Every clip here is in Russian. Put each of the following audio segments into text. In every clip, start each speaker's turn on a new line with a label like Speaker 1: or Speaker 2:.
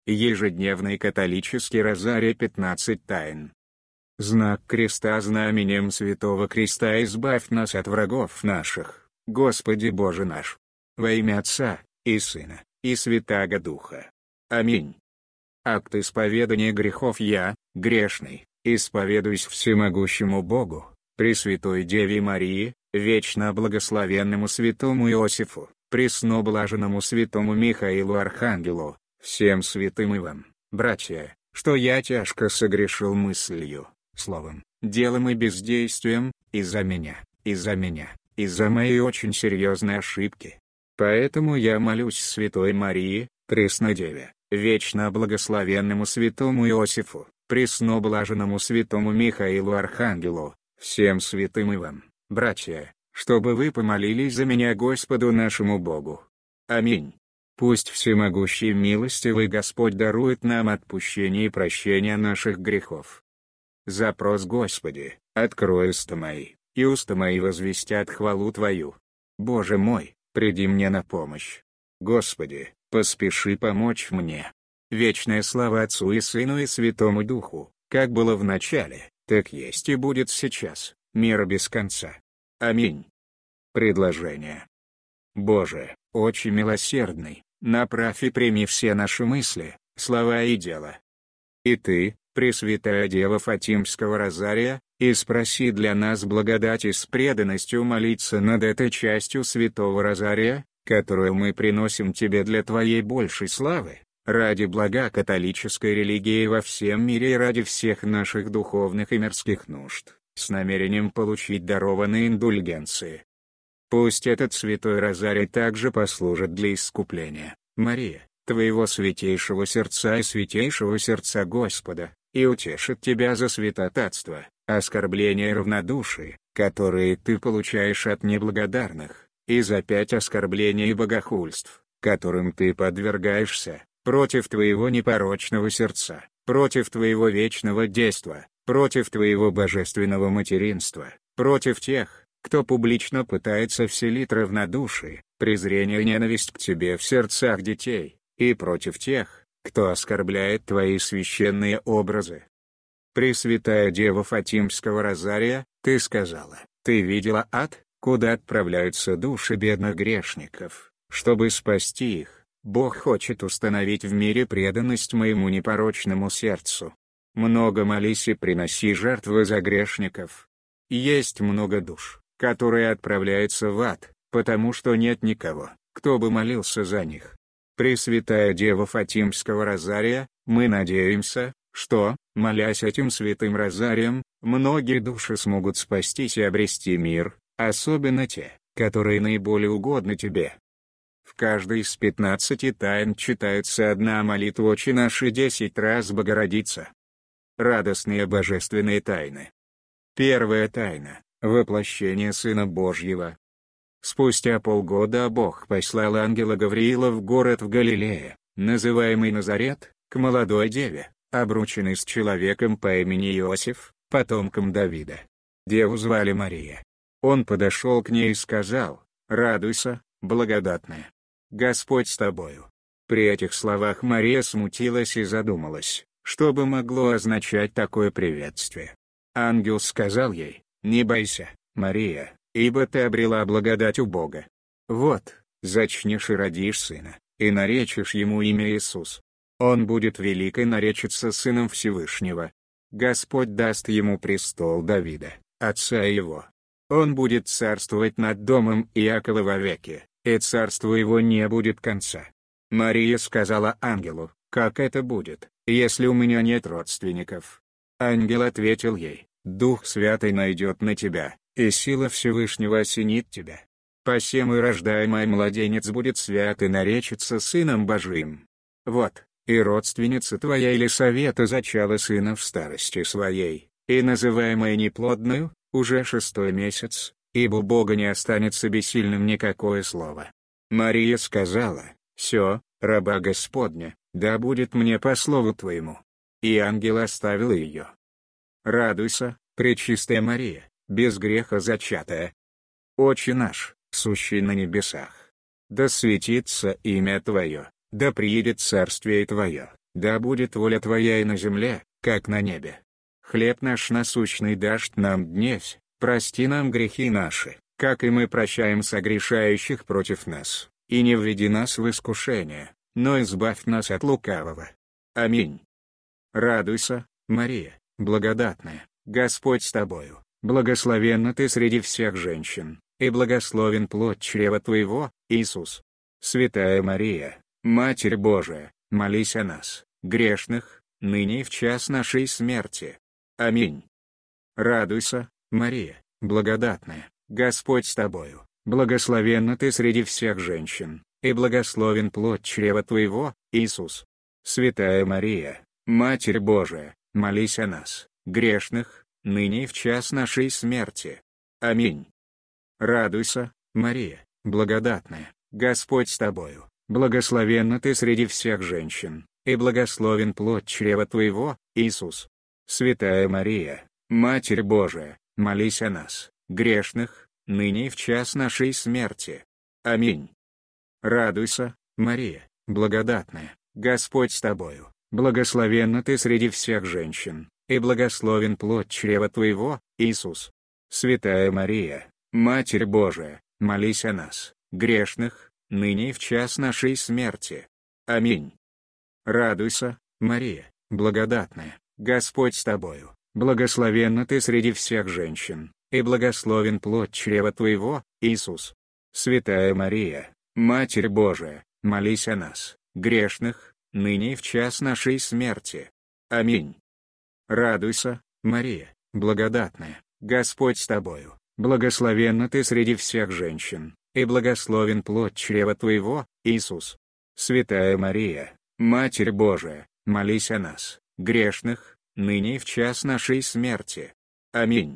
Speaker 1: Ежедневный католический розарий 15 тайн. Знак креста. Знаменем Святого Креста избавь нас от врагов наших, Господи Боже наш. Во имя Отца, и Сына, и Святаго Духа. Аминь. Акт исповедания грехов. Я, грешный, исповедуюсь всемогущему Богу, Пресвятой Деве Марии, вечно благословенному святому Иосифу, пресноблаженному святому Михаилу Архангелу, всем святым и вам, братья, что я тяжко согрешил мыслью, словом, делом и бездействием, из-за меня, из-за моей очень серьезной ошибки. Поэтому я молюсь Святой Марии, Преснодеве, вечно благословенному святому Иосифу, пресноблаженному святому Михаилу Архангелу, всем святым и вам, братья, чтобы вы помолились за меня Господу нашему Богу. Аминь. Пусть всемогущий милостивый Господь дарует нам отпущение и прощение наших грехов. Запрос. Господи, открой уста мои, и уста мои возвестят хвалу Твою. Боже мой, приди мне на помощь. Господи, поспеши помочь мне. Вечная слава Отцу и Сыну и Святому Духу, как было в начале, так есть и будет сейчас, мира без конца. Аминь. Предложение. Боже, очень милосердный, направь и прими все наши мысли, слова и дела. И Ты, Пресвятая Дева Фатимского Розария, и спроси для нас благодати с преданностью молиться над этой частью Святого Розария, которую мы приносим Тебе для Твоей большей славы, ради блага католической религии во всем мире и ради всех наших духовных и мирских нужд, с намерением получить дарованные индульгенции. Пусть этот Святой Розарий также послужит для искупления, Мария, Твоего святейшего сердца и святейшего сердца Господа, и утешит Тебя за святотатство, оскорбления и равнодушие, которые Ты получаешь от неблагодарных, и за 5 оскорблений и богохульств, которым Ты подвергаешься, против Твоего непорочного сердца, против Твоего вечного действа, против Твоего божественного материнства, против тех, кто публично пытается вселить равнодушие, презрение и ненависть к Тебе в сердцах детей, и против тех, кто оскорбляет Твои священные образы. Пресвятая Дева Фатимского Розария, Ты сказала, Ты видела ад, куда отправляются души бедных грешников, чтобы спасти их. Бог хочет установить в мире преданность моему непорочному сердцу. Много молись и приноси жертвы за грешников. Есть много душ, которые отправляются в ад, потому что нет никого, кто бы молился за них. Пресвятая Дева Фатимского Розария, мы надеемся, что, молясь этим святым розарием, многие души смогут спастись и обрести мир, особенно те, которые наиболее угодны Тебе. В каждой из 15 тайн читается одна молитва «Отче наш» и 10 раз «Богородица». Радостные божественные тайны. Первая тайна – воплощение Сына Божьего. Спустя полгода Бог послал ангела Гавриила в город в Галилее, называемый Назарет, к молодой деве, обрученной с человеком по имени Иосиф, потомком Давида. Деву звали Мария. Он подошел к ней и сказал: «Радуйся, благодатная. Господь с тобою». При этих словах Мария смутилась и задумалась, что бы могло означать такое приветствие. Ангел сказал ей: «Не бойся, Мария, ибо ты обрела благодать у Бога. Вот, зачнешь и родишь сына, и наречешь ему имя Иисус. Он будет велик и наречется Сыном Всевышнего. Господь даст ему престол Давида, отца его. Он будет царствовать над домом Иакова вовеки, и царству его не будет конца». Мария сказала ангелу: «Как это будет, если у меня нет родственников?» Ангел ответил ей: «Дух Святый найдет на тебя, и сила Всевышнего осенит тебя. Посему и рождаемый младенец будет свят и наречется Сыном Божиим. Вот, и родственница твоя Елисавета зачала сына в старости своей, и называемая неплодную, уже 6-й месяц, ибо у Бога не останется бессильным никакое слово». Мария сказала: «Все, раба Господня, да будет мне по слову твоему». И ангел оставил ее. Радуйся, пречистая Мария, без греха зачатая. Отче наш, сущий на небесах, да светится имя Твое, да приедет царствие Твое, Да будет воля Твоя и на земле, как на небе. Хлеб наш насущный дашь нам днесь, прости нам грехи наши, как и мы прощаем согрешающих против нас, и не введи нас в искушение, но избавь нас от лукавого. Аминь. Радуйся, Мария, благодатная, Господь с тобою, благословенна ты среди всех женщин, и благословен плод чрева твоего, Иисус. Святая Мария, Матерь Божия, молись о нас, грешных, ныне и в час нашей смерти. Аминь. Радуйся, Мария, благодатная, Господь с тобою, благословенна ты среди всех женщин, и благословен плод чрева твоего, Иисус. Святая Мария, Матерь Божия, молись о нас, грешных, ныне и в час нашей смерти. Аминь. Радуйся, Мария, благодатная, Господь с тобою, благословенна ты среди всех женщин, и благословен плод чрева твоего, Иисус. Святая Мария, Матерь Божия, молись о нас, грешных, ныне и в час нашей смерти. Аминь. Радуйся, Мария, благодатная, Господь с тобою, благословенна ты среди всех женщин, и благословен плод чрева твоего, Иисус. Святая Мария, Матерь Божия, молись о нас, грешных, ныне и в час нашей смерти. Аминь. Радуйся, Мария, благодатная, Господь с тобою, благословенна ты среди всех женщин, и благословен плод чрева твоего, Иисус. Святая Мария, Матерь Божия, молись о нас, грешных, ныне и в час нашей смерти. Аминь. Радуйся, Мария, благодатная, Господь с тобою, благословенна ты среди всех женщин, и благословен плод чрева твоего, Иисус. Святая Мария, Матерь Божия, молись о нас, грешных, ныне и в час нашей смерти. Аминь.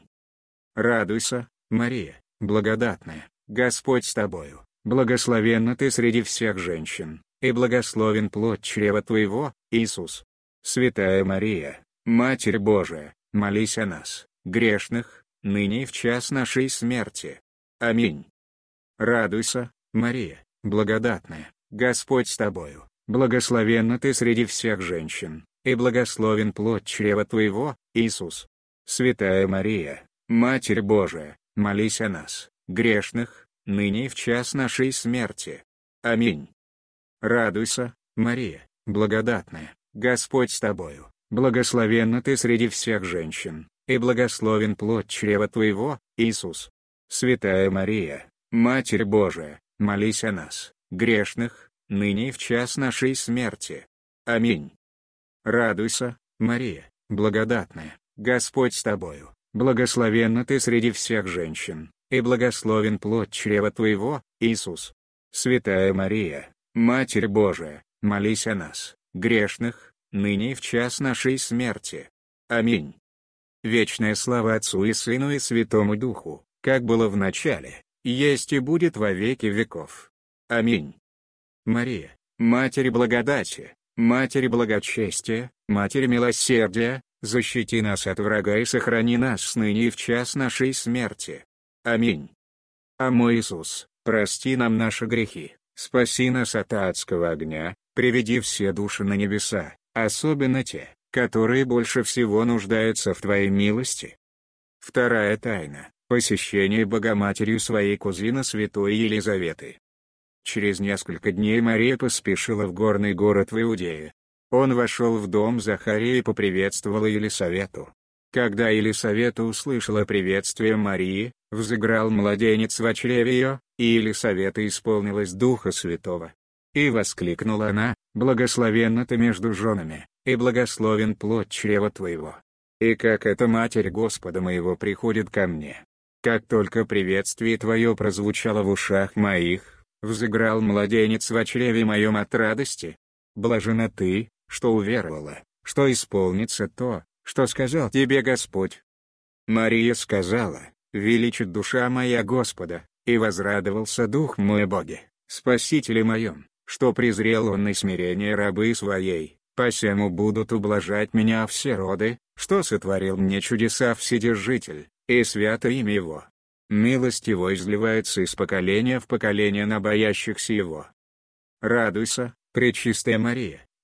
Speaker 1: Радуйся, Мария, благодатная, Господь с тобою, благословенна ты среди всех женщин, и благословен плод чрева твоего, Иисус. Святая Мария, Матерь Божия, молись о нас, грешных, ныне и в час нашей смерти. Аминь. Радуйся, Мария, благодатная, Господь с тобою, благословенна ты среди всех женщин, и благословен плод чрева твоего, Иисус. Святая Мария, Матерь Божия, молись о нас, грешных, ныне и в час нашей смерти. Аминь. Радуйся, Мария, благодатная, Господь с тобою, благословенна ты среди всех женщин, и благословен плод чрева твоего, Иисус. Святая Мария, Матерь Божия, молись о нас, грешных, ныне и в час нашей смерти. Аминь. Радуйся, Мария, благодатная, Господь с тобою, благословенна ты среди всех женщин, и благословен плод чрева твоего, Иисус. Святая Мария, Матерь Божия, молись о нас, грешных, ныне и в час нашей смерти. Аминь. Вечная слава Отцу и Сыну и Святому Духу, как было в начале, есть и будет во веки веков. Аминь. Мария, Матерь благодати, Матерь благочестия, Матерь милосердия, защити нас от врага и сохрани нас ныне и в час нашей смерти. Аминь. О мой Иисус, прости нам наши грехи, спаси нас от адского огня, приведи все души на небеса, особенно те, которые больше всего нуждаются в Твоей милости. Вторая тайна – посещение Богоматерью своей кузины святой Елизаветы. Через несколько дней Мария поспешила в горный город в Иудее. Он вошел в дом Захарии и поприветствовал Елисавету. Когда Елисавета услышала приветствие Марии, взыграл младенец в чреве ее, и Елисавета исполнилась Духа Святого. И воскликнула она: «Благословенна ты между женами, и благословен плод чрева твоего. И как эта Матерь Господа моего приходит ко мне. Как только приветствие твое прозвучало в ушах моих, взыграл младенец в чреве моем от радости. Блажена ты, что уверовала, что исполнится то, что сказал тебе Господь». Мария сказала: «Величит душа моя Господа, и возрадовался дух мой о Боге, Спасителе моем, что презрел он на смирение рабы своей, посему будут ублажать меня все роды, что сотворил мне чудеса Вседержитель, и свято имя его. Милость его изливается из поколения в поколение на боящихся его». Радуйся, Пречистая Мария,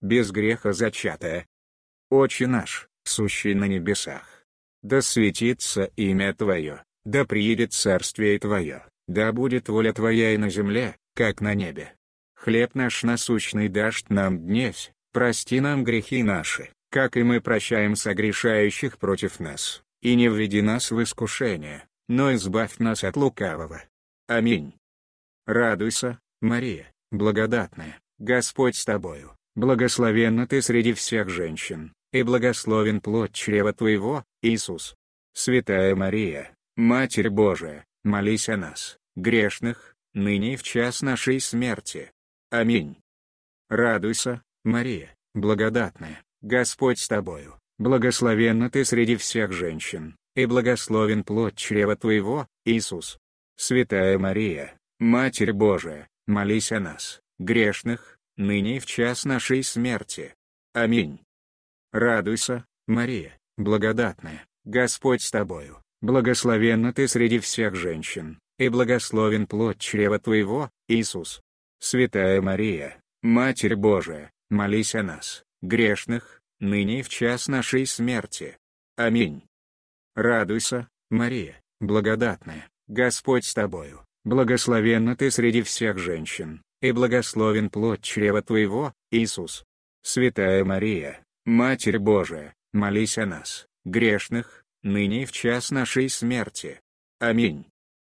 Speaker 1: без греха зачатая. Отче наш, сущий на небесах, да светится имя Твое, да приедет царствие Твое, да будет воля Твоя и на земле, как на небе. Хлеб наш насущный дашь нам днесь, прости нам грехи наши, как и мы прощаем согрешающих против нас, и не введи нас в искушение, но избавь нас от лукавого. Аминь. Радуйся, Мария, благодатная, Господь с тобою, благословенна ты среди всех женщин, и благословен плод чрева твоего, Иисус. Святая Мария, Матерь Божия, молись о нас, грешных, ныне и в час нашей смерти. Аминь. Радуйся, Мария, благодатная, Господь с тобою, благословенна ты среди всех женщин, и благословен плод чрева твоего, Иисус. Святая Мария, Матерь Божия, молись о нас, грешных, ныне и в час нашей смерти. Аминь. Радуйся, Мария, благодатная, Господь с тобою, благословенна ты среди всех женщин, и благословен плод чрева твоего, Иисус. Святая Мария, Матерь Божия, молись о нас, грешных, ныне и в час нашей смерти. Аминь. Радуйся, Мария, благодатная, Господь с тобою, благословенна ты среди всех женщин, и благословен плод чрева твоего, Иисус. Святая Мария, Матерь Божия, молись о нас, грешных, ныне и в час нашей смерти. Аминь.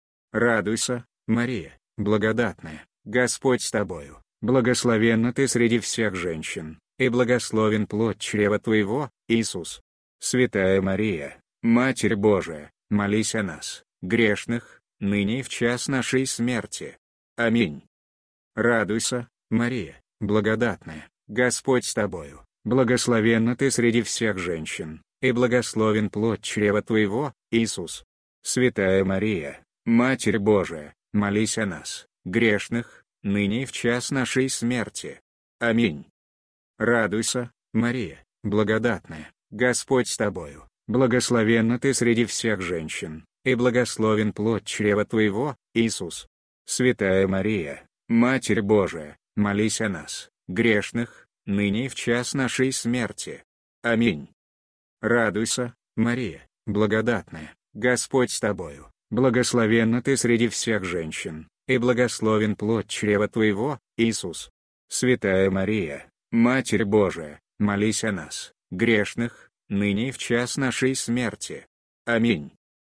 Speaker 1: Радуйся, Мария, благодатная, Господь с тобою, благословенна ты среди всех женщин, и благословен плод чрева твоего, Иисус. Святая Мария, Матерь Божия, молись о нас, грешных, ныне и в час нашей смерти. Аминь. Радуйся, Мария, благодатная, Господь с тобою, благословенна ты среди всех женщин, и благословен плод чрева твоего, Иисус. Святая Мария, Матерь Божия, молись о нас, грешных, ныне и в час нашей смерти. Аминь. Радуйся, Мария, благодатная, Господь с тобою, благословенна ты среди всех женщин, и благословен плод чрева твоего, Иисус. Святая Мария, Матерь Божия, молись о нас, грешных, ныне и в час нашей смерти. Аминь. Радуйся, Мария, благодатная, Господь с тобою, благословенна ты среди всех женщин, и благословен плод чрева твоего, Иисус. Святая Мария, Матерь Божия, молись о нас, грешных, ныне и в час нашей смерти. Аминь.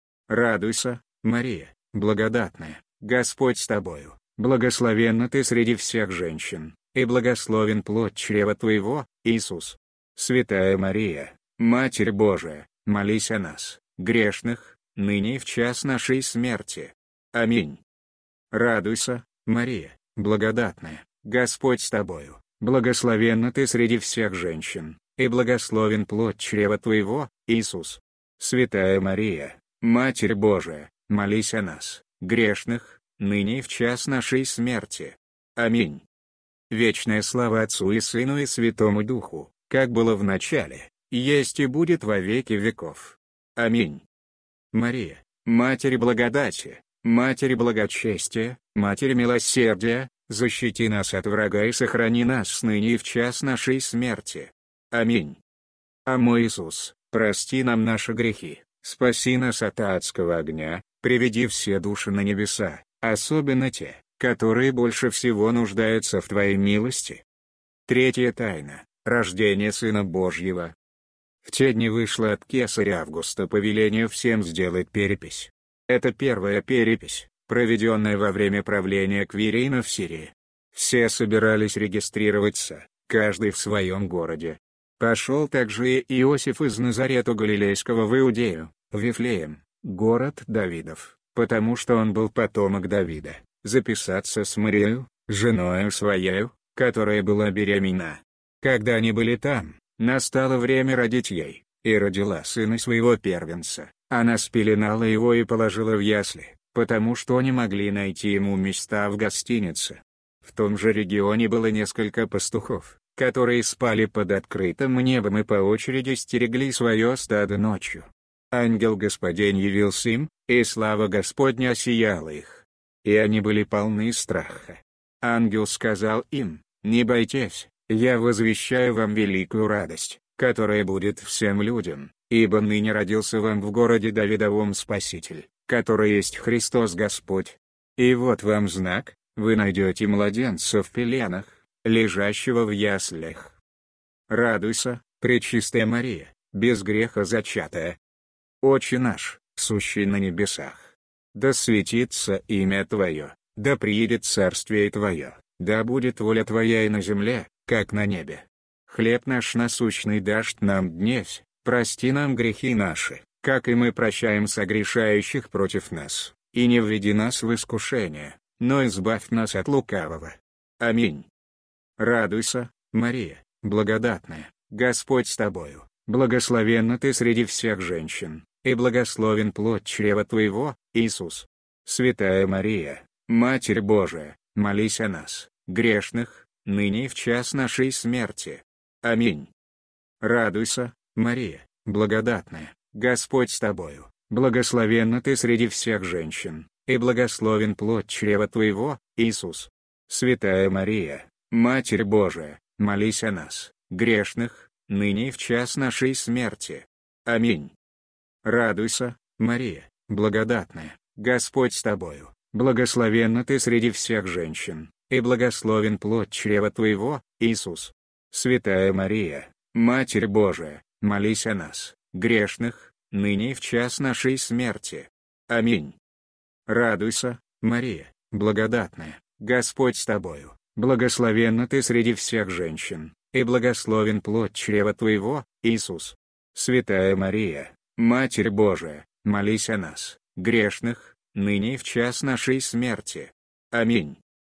Speaker 1: Радуйся, Мария, благодатная, Господь с тобою, благословенна ты среди всех женщин, и благословен плод чрева твоего, Иисус. Святая Мария, Матерь Божия, молись о нас, грешных, ныне и в час нашей смерти. Аминь. Радуйся, Мария, благодатная, Господь с тобою, благословенна ты среди всех женщин, и благословен плод чрева твоего, Иисус. Святая Мария, Матерь Божия, молись о нас, грешных, ныне и в час нашей смерти. Аминь. Вечная слава Отцу и Сыну и Святому Духу, как было в начале, есть и будет во веки веков. Аминь. Мария, Матерь благодати, Матерь благочестия, Матерь милосердия, защити нас от врага и сохрани нас ныне и в час нашей смерти. Аминь. О мой Иисус, прости нам наши грехи, спаси нас от адского огня, приведи все души на небеса, особенно те, которые больше всего нуждаются в Твоей милости. Третья тайна – рождение Сына Божьего. В те дни вышло от кесаря Августа повеление всем сделать перепись. Это первая перепись, проведенная во время правления Квирина в Сирии. Все собирались регистрироваться, каждый в своем городе. Пошел также и Иосиф из Назарета Галилейского в Иудею, в Вифлеем, город Давидов, потому что он был потомок Давида, записаться с Марией, женою своею, которая была беременна. Когда они были там, настало время родить ей, и родила сына своего первенца. Она спеленала его и положила в ясли, потому что не могли найти ему места в гостинице. В том же регионе было несколько пастухов, которые спали под открытым небом и по очереди стерегли свое стадо ночью. Ангел Господень явился им, и слава Господня осияла их. И они были полны страха. Ангел сказал им: «Не бойтесь, Я возвещаю вам великую радость, которая будет всем людям, ибо ныне родился вам в городе Давидовом Спаситель, который есть Христос Господь. И вот вам знак: вы найдете младенца в пеленах, лежащего в яслях. Радуйся, Пречистая Мария, без греха зачатая. Отче наш, сущий на небесах, да светится имя Твое, да приидет царствие Твое, да будет воля Твоя и на земле, как на небе. Хлеб наш насущный дашь нам днесь, прости нам грехи наши, как и мы прощаем согрешающих против нас, и не введи нас в искушение, но избавь нас от лукавого. Аминь. Радуйся, Мария, благодатная, Господь с тобою, благословенна ты среди всех женщин, и благословен плод чрева твоего, Иисус. Святая Мария, Матерь Божия, молись о нас, грешных, ныне и в час нашей смерти. Аминь. Радуйся, Мария, благодатная, Господь с тобою, благословенна ты среди всех женщин, и благословен плод чрева твоего, Иисус. Святая Мария, Матерь Божия, молись о нас, грешных, ныне и в час нашей смерти. Аминь. Радуйся, Мария, благодатная, Господь с тобою, благословенна ты среди всех женщин, и благословен плод чрева твоего, Иисус. Святая Мария, Матерь Божия, молись о нас, грешных, ныне и в час нашей смерти. Аминь. Радуйся, Мария, благодатная, Господь с тобою, благословенна ты среди всех женщин, и благословен плод чрева твоего, Иисус. Святая Мария, Матерь Божия, молись о нас, грешных, ныне и в час нашей смерти. Аминь.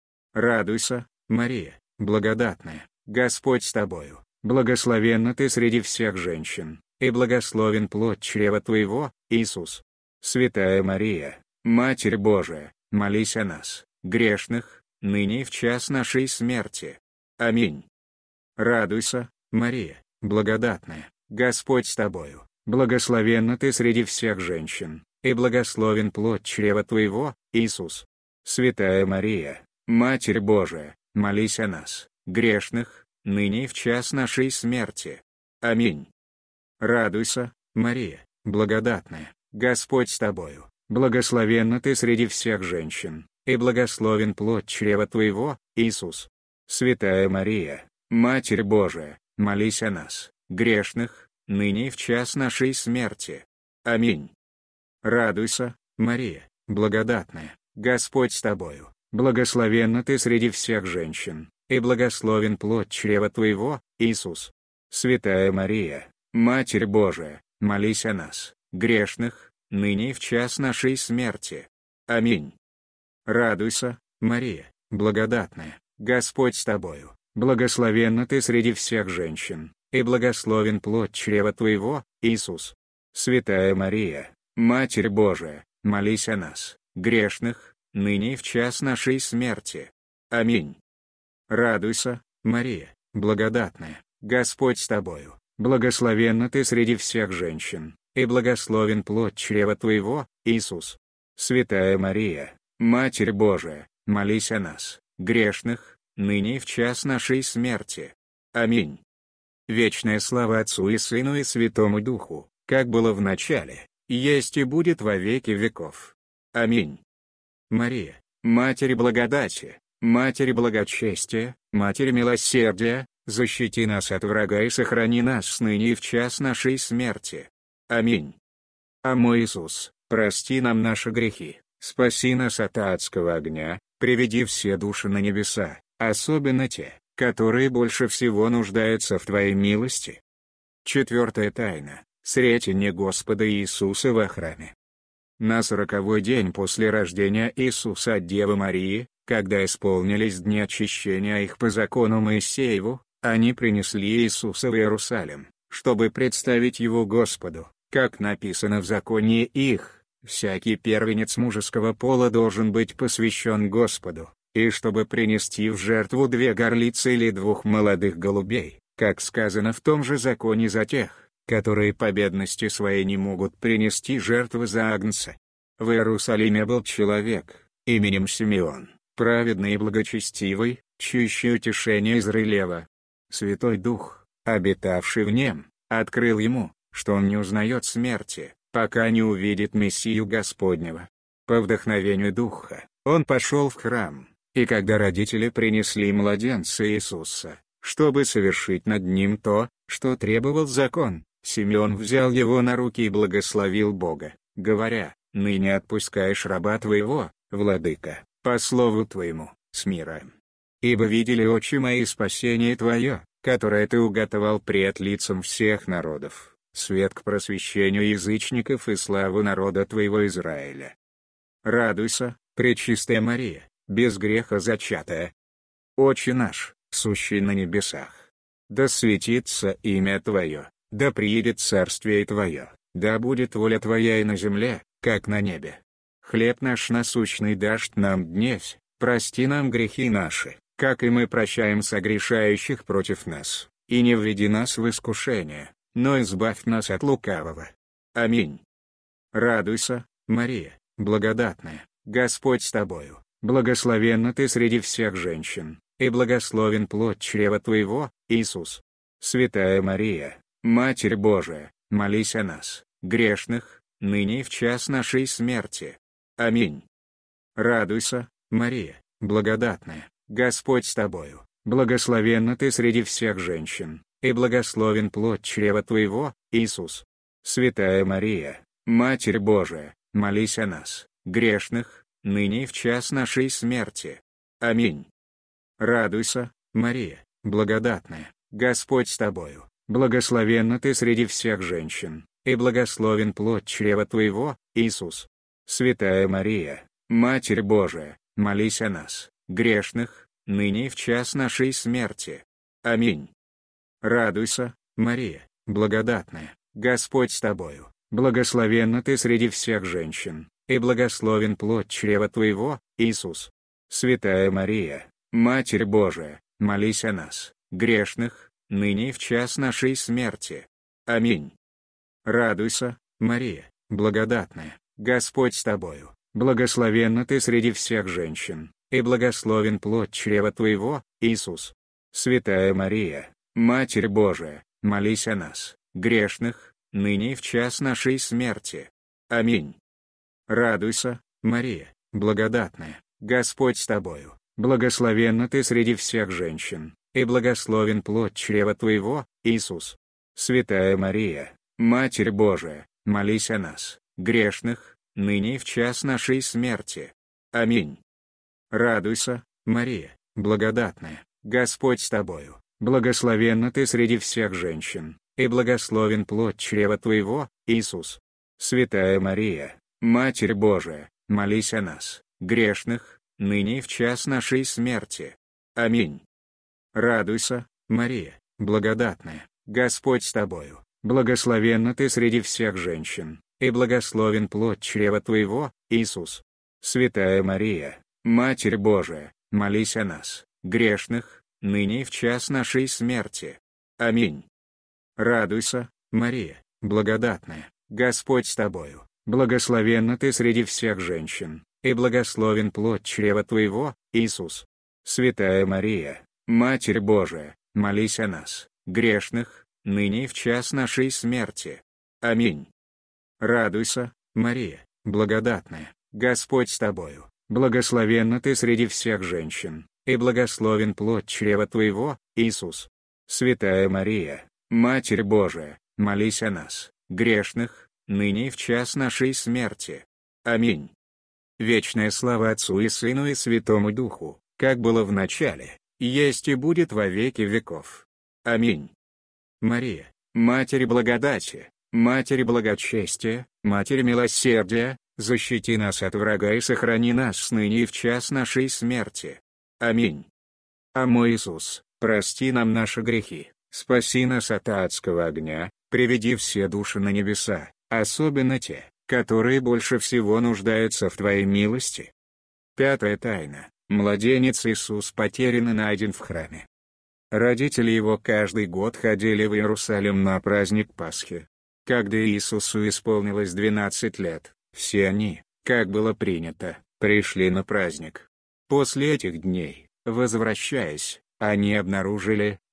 Speaker 1: Радуйся, Мария, благодатная, Господь с тобою, благословенна ты среди всех женщин, и благословен плод чрева твоего, Иисус. Святая Мария, Матерь Божия, молись о нас, грешных, ныне и в час нашей смерти. Аминь. Радуйся, Мария, благодатная, Господь с тобою, благословенна ты среди всех женщин, и благословен плод чрева твоего, Иисус. Святая Мария, Матерь Божия, молись о нас, грешных, ныне и в час нашей смерти. Аминь. Радуйся, Мария, благодатная, Господь с тобою, благословенна ты среди всех женщин, и благословен плод чрева твоего, Иисус. Святая Мария, Матерь Божия, молись о нас, грешных, ныне и в час нашей смерти. Аминь. Радуйся, Мария, благодатная, Господь с тобою, благословенна ты среди всех женщин, и благословен плод чрева твоего, Иисус. Святая Мария, Матерь Божия, молись о нас, грешных, ныне и в час нашей смерти. Аминь. Радуйся, Мария, благодатная, Господь с тобою, благословенна ты среди всех женщин, и благословен плод чрева твоего, Иисус. Святая Мария, Матерь Божия, молись о нас, грешных, ныне и в час нашей смерти. Аминь. Радуйся, Мария, благодатная, Господь с тобою, благословенна ты среди всех женщин, и благословен плод чрева твоего, Иисус. Святая Мария, Матерь Божия, молись о нас, грешных, ныне и в час нашей смерти. Аминь. Вечная слава Отцу и Сыну и Святому Духу, как было в начале, есть и будет во веки веков. Аминь. Мария, Матерь благодати, Матерь благочестия, Матерь милосердия, защити нас от врага и сохрани нас ныне и в час нашей смерти. Аминь. О мой Иисус, прости нам наши грехи, спаси нас от адского огня, приведи все души на небеса, особенно те, которые больше всего нуждаются в Твоей милости. Четвертая тайна – сретение Господа Иисуса во храме. На 40-й день после рождения Иисуса от Девы Марии, когда исполнились дни очищения их по закону Моисееву, они принесли Иисуса в Иерусалим, чтобы представить его Господу, как написано в законе их, всякий первенец мужеского пола должен быть посвящен Господу, и чтобы принести в жертву 2 горлицы или 2 молодых голубей, как сказано в том же законе за тех, которые по бедности своей не могут принести жертвы за агнца. В Иерусалиме был человек, именем Симеон, праведный и благочестивый, чьющее утешение Израилева. Святой Дух, обитавший в нем, открыл ему, что он не узнает смерти, пока не увидит Мессию Господнего. По вдохновению Духа, он пошел в храм, и когда родители принесли младенца Иисуса, чтобы совершить над ним то, что требовал закон, Симеон взял его на руки и благословил Бога, говоря: «Ныне отпускаешь раба твоего, владыка, по слову твоему, с миром. Ибо видели очи мои спасение твое, которое ты уготовал пред лицом всех народов, свет к просвещению язычников и славу народа твоего Израиля. Радуйся, пречистая Мария, без греха зачатая. Отче наш, сущий на небесах, да светится имя Твое, да приедет царствие Твое, да будет воля Твоя и на земле, как на небе. Хлеб наш насущный дашь нам днесь, прости нам грехи наши, как и мы прощаем согрешающих против нас, и не введи нас в искушение, но избавь нас от лукавого. Аминь. Радуйся, Мария, благодатная, Господь с тобою, благословенна ты среди всех женщин, и благословен плод чрева твоего, Иисус. Святая Мария, Матерь Божия, молись о нас, грешных, ныне и в час нашей смерти. Аминь. Радуйся, Мария, благодатная, Господь с тобою, благословенна ты среди всех женщин, и благословен плод чрева твоего, Иисус. Святая Мария, Матерь Божия, молись о нас, грешных, ныне и в час нашей смерти. Аминь. Радуйся, Мария, благодатная, Господь с тобою, благословенна ты среди всех женщин, и благословен плод чрева твоего, Иисус. Святая Мария, Матерь Божия, молись о нас, грешных, ныне и в час нашей смерти. Аминь. Радуйся, Мария, благодатная, Господь с тобою, благословенна ты среди всех женщин, и благословен плод чрева твоего, Иисус. Святая Мария, Матерь Божия, молись о нас, грешных, ныне и в час нашей смерти. Аминь. Радуйся, Мария, благодатная, Господь с тобою, благословенна ты среди всех женщин, и благословен плод чрева твоего, Иисус. Святая Мария, Матерь Божия, молись о нас, грешных, ныне и в час нашей смерти. Аминь. Радуйся, Мария, благодатная, Господь с тобою, благословенна ты среди всех женщин, и благословен плод чрева твоего, Иисус. Святая Мария, Матерь Божия, молись о нас, грешных, ныне и в час нашей смерти. Аминь. Радуйся, Мария, благодатная, Господь с тобою, благословенна ты среди всех женщин, и благословен плод чрева твоего, Иисус. Святая Мария, Матерь Божия, молись о нас, грешных, ныне и в час нашей смерти. Аминь. Радуйся, Мария, благодатная, Господь с тобою, благословенна ты среди всех женщин, и благословен плод чрева твоего, Иисус. Святая Мария, Матерь Божия, молись о нас, грешных, ныне и в час нашей смерти. Аминь. Радуйся, Мария, благодатная, Господь с тобою, благословенна ты среди всех женщин, и благословен плод чрева твоего, Иисус. Святая Мария, Матерь Божия, молись о нас, грешных, ныне и в час нашей смерти. Аминь. Радуйся, Мария, благодатная, Господь с тобою, благословенна ты среди всех женщин, и благословен плод чрева твоего, Иисус. Святая Мария, Матерь Божия, молись о нас, грешных, ныне и в час нашей смерти. Аминь. Вечная слава Отцу и Сыну и Святому Духу, как было в начале, есть и будет во веки веков. Аминь. Мария, Матерь благодати, Матерь благочестия, Матерь милосердия, защити нас от врага и сохрани нас ныне и в час нашей смерти. Аминь. О мой Иисус, прости нам наши грехи, спаси нас от адского огня, приведи все души на небеса, особенно те, которые больше всего нуждаются в Твоей милости. Пятая тайна. Младенец Иисус потерян и найден в храме. Родители его каждый год ходили в Иерусалим на праздник Пасхи. Когда Иисусу исполнилось 12 лет, все они, как было принято, пришли на праздник. После этих дней, возвращаясь, они обнаружили,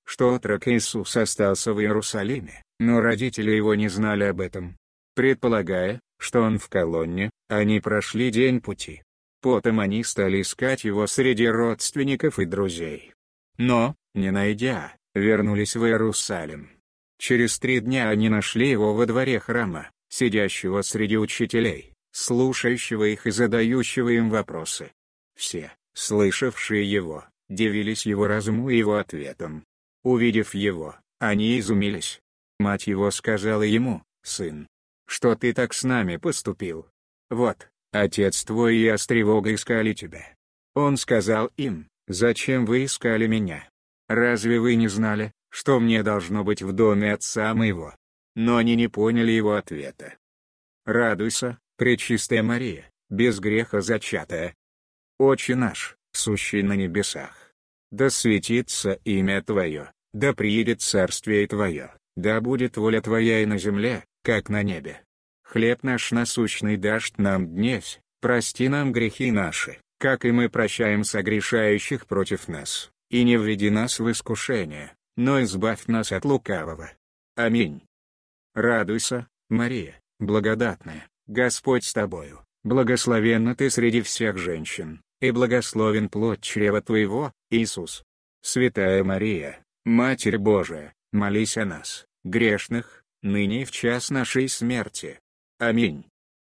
Speaker 1: что отрок Иисус остался в Иерусалиме, но родители его не знали об этом. Предполагая, что он в колонне, они прошли день пути. Потом они стали искать его среди родственников и друзей. Но, не найдя, вернулись в Иерусалим. Через 3 дня они нашли его во дворе храма, сидящего среди учителей, слушающего их и задающего им вопросы. Все, слышавшие его, дивились его разуму и его ответам. Увидев его, они изумились. Мать его сказала ему: «Сын, что ты так с нами поступил? Вот, отец твой и я с тревогой искали тебя». Он сказал им: «Зачем вы искали меня? Разве вы не знали, что мне должно быть в доме отца моего?» Но они не поняли его ответа. «Радуйся, пречистая Мария, без греха зачатая. Отче наш, сущий на небесах, да светится имя Твое, да приедет царствие Твое, да будет воля Твоя и на земле, как на небе. Хлеб наш насущный дашь нам днесь, прости нам грехи наши, как и мы прощаем согрешающих против нас, и не введи нас в искушение, но избавь нас от лукавого. Аминь. Радуйся, Мария, благодатная, Господь с тобою, благословенна ты среди всех женщин, и благословен плод чрева твоего, Иисус. Святая Мария, Матерь Божия, молись о нас, грешных, ныне и в час нашей смерти. Аминь.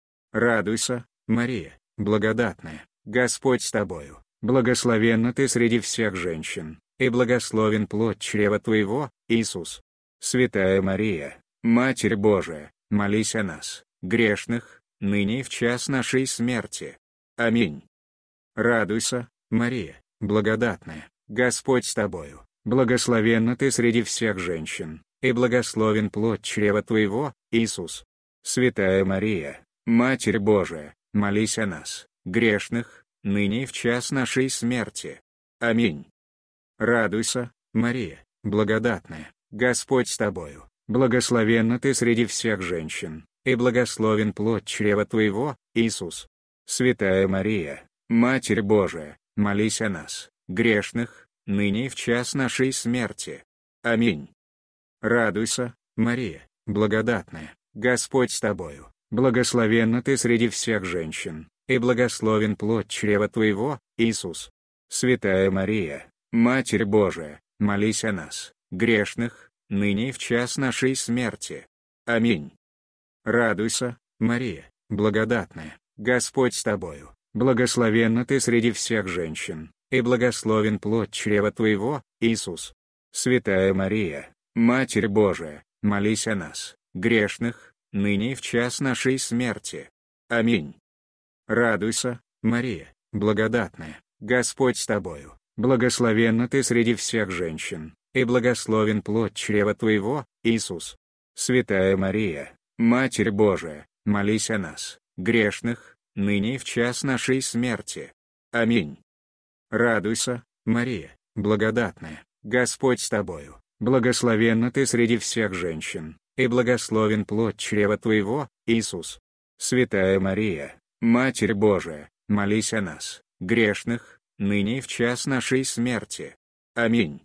Speaker 1: Радуйся, Мария, благодатная, Господь с тобою, благословенна ты среди всех женщин, и благословен плод чрева твоего, Иисус. Святая Мария, Матерь Божия, молись о нас, грешных, ныне и в час нашей смерти. Аминь. Радуйся, Мария, благодатная, Господь с тобою, благословенна ты среди всех женщин, и благословен плод чрева твоего, Иисус. Святая Мария, Матерь Божия, молись о нас, грешных, ныне и в час нашей смерти. Аминь. Радуйся, Мария, благодатная, Господь с тобою, благословенна ты среди всех женщин, и благословен плод чрева твоего, Иисус. Святая Мария, Матерь Божия, молись о нас, грешных, ныне и в час нашей смерти. Аминь. Радуйся, Мария, благодатная, Господь с тобою, благословенна ты среди всех женщин, и благословен плод чрева твоего, Иисус. Святая Мария, Матерь Божия, молись о нас, грешных, ныне и в час нашей смерти. Аминь. Радуйся, Мария, благодатная, Господь с тобою, благословенна ты среди всех женщин, и благословен плод чрева твоего, Иисус. Святая Мария, Матерь Божия, молись о нас, грешных, ныне и в час нашей смерти. Аминь. Радуйся, Мария, благодатная, Господь с тобою, благословенна ты среди всех женщин, и благословен плод чрева твоего, Иисус. Святая Мария, Матерь Божия, молись о нас, грешных, ныне и в час нашей смерти. Аминь. Радуйся, Мария, благодатная, Господь с тобою, благословенна ты среди всех женщин, и благословен плод чрева твоего, Иисус. Святая Мария, Матерь Божия, молись о нас, грешных, ныне и в час нашей смерти. Аминь.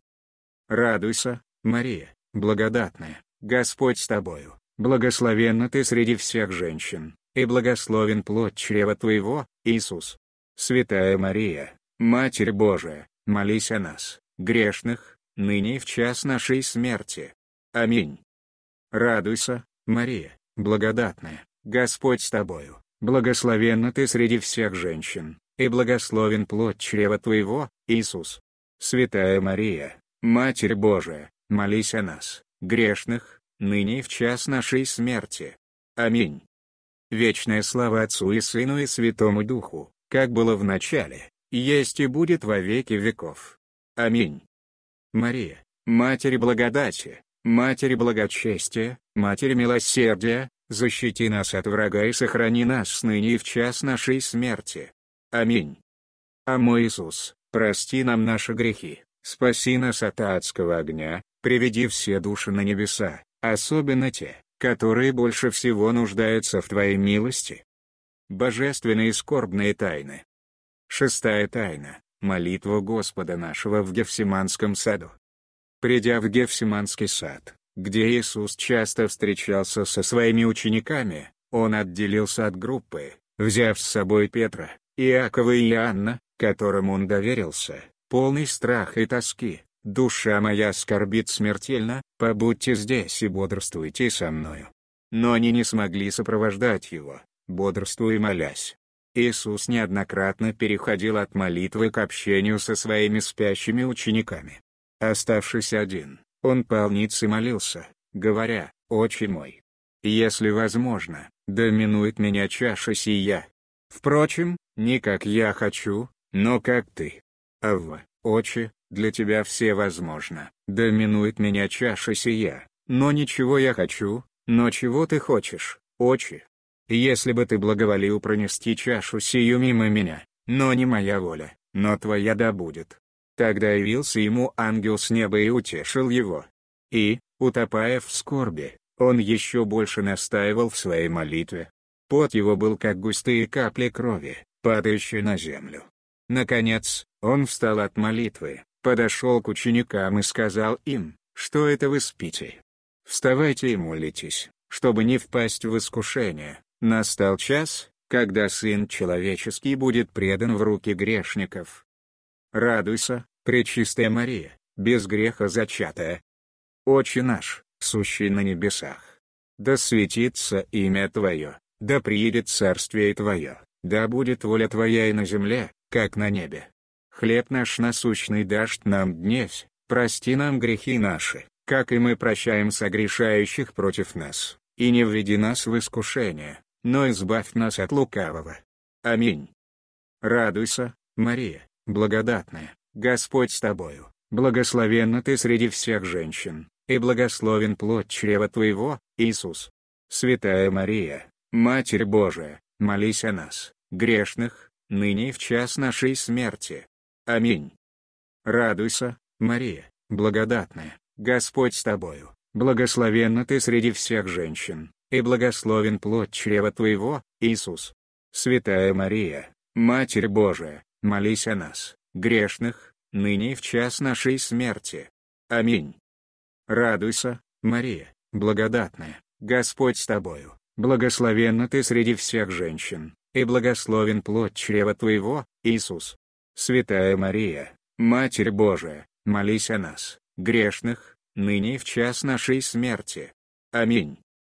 Speaker 1: Радуйся, Мария, благодатная, Господь с тобою, благословенна ты среди всех женщин, и благословен плод чрева твоего, Иисус. Святая Мария, Матерь Божия, молись о нас, грешных, ныне и в час нашей смерти. Аминь. Радуйся, Мария, благодатная, Господь с тобою, благословенна ты среди всех женщин, и благословен плод чрева твоего, Иисус. Святая Мария, Матерь Божия, молись о нас, грешных, ныне и в час нашей смерти. Аминь. Вечная слава Отцу и Сыну и Святому Духу, как было в начале, есть и будет во веки веков. Аминь. Мария, Матерь благодати, Матерь благочестия, Матерь милосердия, защити нас от врага и сохрани нас ныне и в час нашей смерти. Аминь. О мой Иисус, прости нам наши грехи, спаси нас от адского огня, приведи все души на небеса, особенно те, которые больше всего нуждаются в Твоей милости. Божественные скорбные тайны. 6-я тайна. Молитва Господа нашего в Гефсиманском саду. Придя в Гефсиманский сад, где Иисус часто встречался со своими учениками, он отделился от группы, взяв с собой Петра, Иакова и Иоанна, которым он доверился, полный страха и тоски. «Душа моя скорбит смертельно, побудьте здесь и бодрствуйте со мною». Но они не смогли сопровождать его, бодрствуя и молясь. Иисус неоднократно переходил от молитвы к общению со своими спящими учениками. Оставшись один, он пал ниц и молился, говоря: «Отче мой, если возможно, да минует меня чаша сия. Впрочем, не как я хочу, но как ты. Авва, Отче, для тебя все возможно, да минует меня чаша сия, но ничего я хочу, но чего ты хочешь, Отче? Если бы ты благоволил пронести чашу сию мимо меня, но не моя воля, но твоя да будет». Тогда явился ему ангел с неба и утешил его. И, утопая в скорби, он еще больше настаивал в своей молитве. Пот его был как густые капли крови, падающие на землю. Наконец, он встал от молитвы, подошел к ученикам и сказал им: «Что это вы спите? Вставайте и молитесь, чтобы не впасть в искушение. Настал час, когда Сын Человеческий будет предан в руки грешников. Радуйся, Пречистая Мария, без греха зачатая. Отче наш, сущий на небесах, да светится имя Твое, да приедет царствие Твое, да будет воля Твоя и на земле, как на небе. Хлеб наш насущный дашь нам днесь, прости нам грехи наши, как и мы прощаем согрешающих против нас, и не введи нас в искушение, но избавь нас от лукавого. Аминь. Радуйся, Мария, благодатная, Господь с тобою, благословенна ты среди всех женщин, и благословен плод чрева твоего, Иисус. Святая Мария, Матерь Божия, молись о нас, грешных, ныне и в час нашей смерти. Аминь. Радуйся, Мария, благодатная, Господь с тобою, благословенна ты среди всех женщин, и благословен плод чрева твоего, Иисус. Святая Мария, Матерь Божия, молись о нас, грешных, ныне и в час нашей смерти. Аминь. Радуйся, Мария, благодатная, Господь с тобою, благословенна ты среди всех женщин, и благословен плод чрева твоего, Иисус. Святая Мария, Матерь Божия, молись о нас, грешных, ныне и в час нашей смерти. Аминь.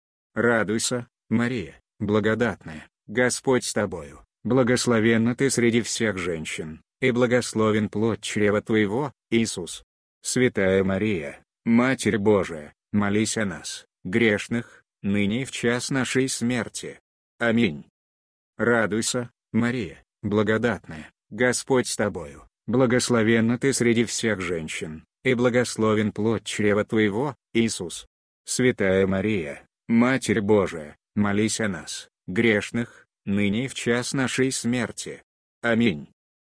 Speaker 1: Радуйся, Мария, благодатная, Господь с тобою, благословенна ты среди всех женщин, и благословен плод чрева твоего, Иисус. Святая Мария, Матерь Божия, молись о нас, грешных, ныне и в час нашей смерти. Аминь. Радуйся, Мария, благодатная, Господь с тобою, благословенна ты среди всех женщин, и благословен плод чрева твоего, Иисус. Святая Мария, Матерь Божия, молись о нас, грешных, ныне и в час нашей смерти. Аминь.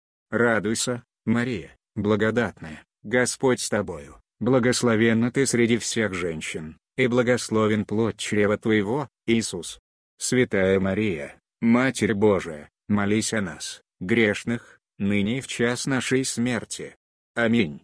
Speaker 1: Радуйся, Мария, благодатная, Господь с тобою, благословенна ты среди всех женщин, и благословен плод чрева твоего, Иисус. Святая Мария, Матерь Божия, молись о нас, грешных, ныне и в час нашей смерти. Аминь.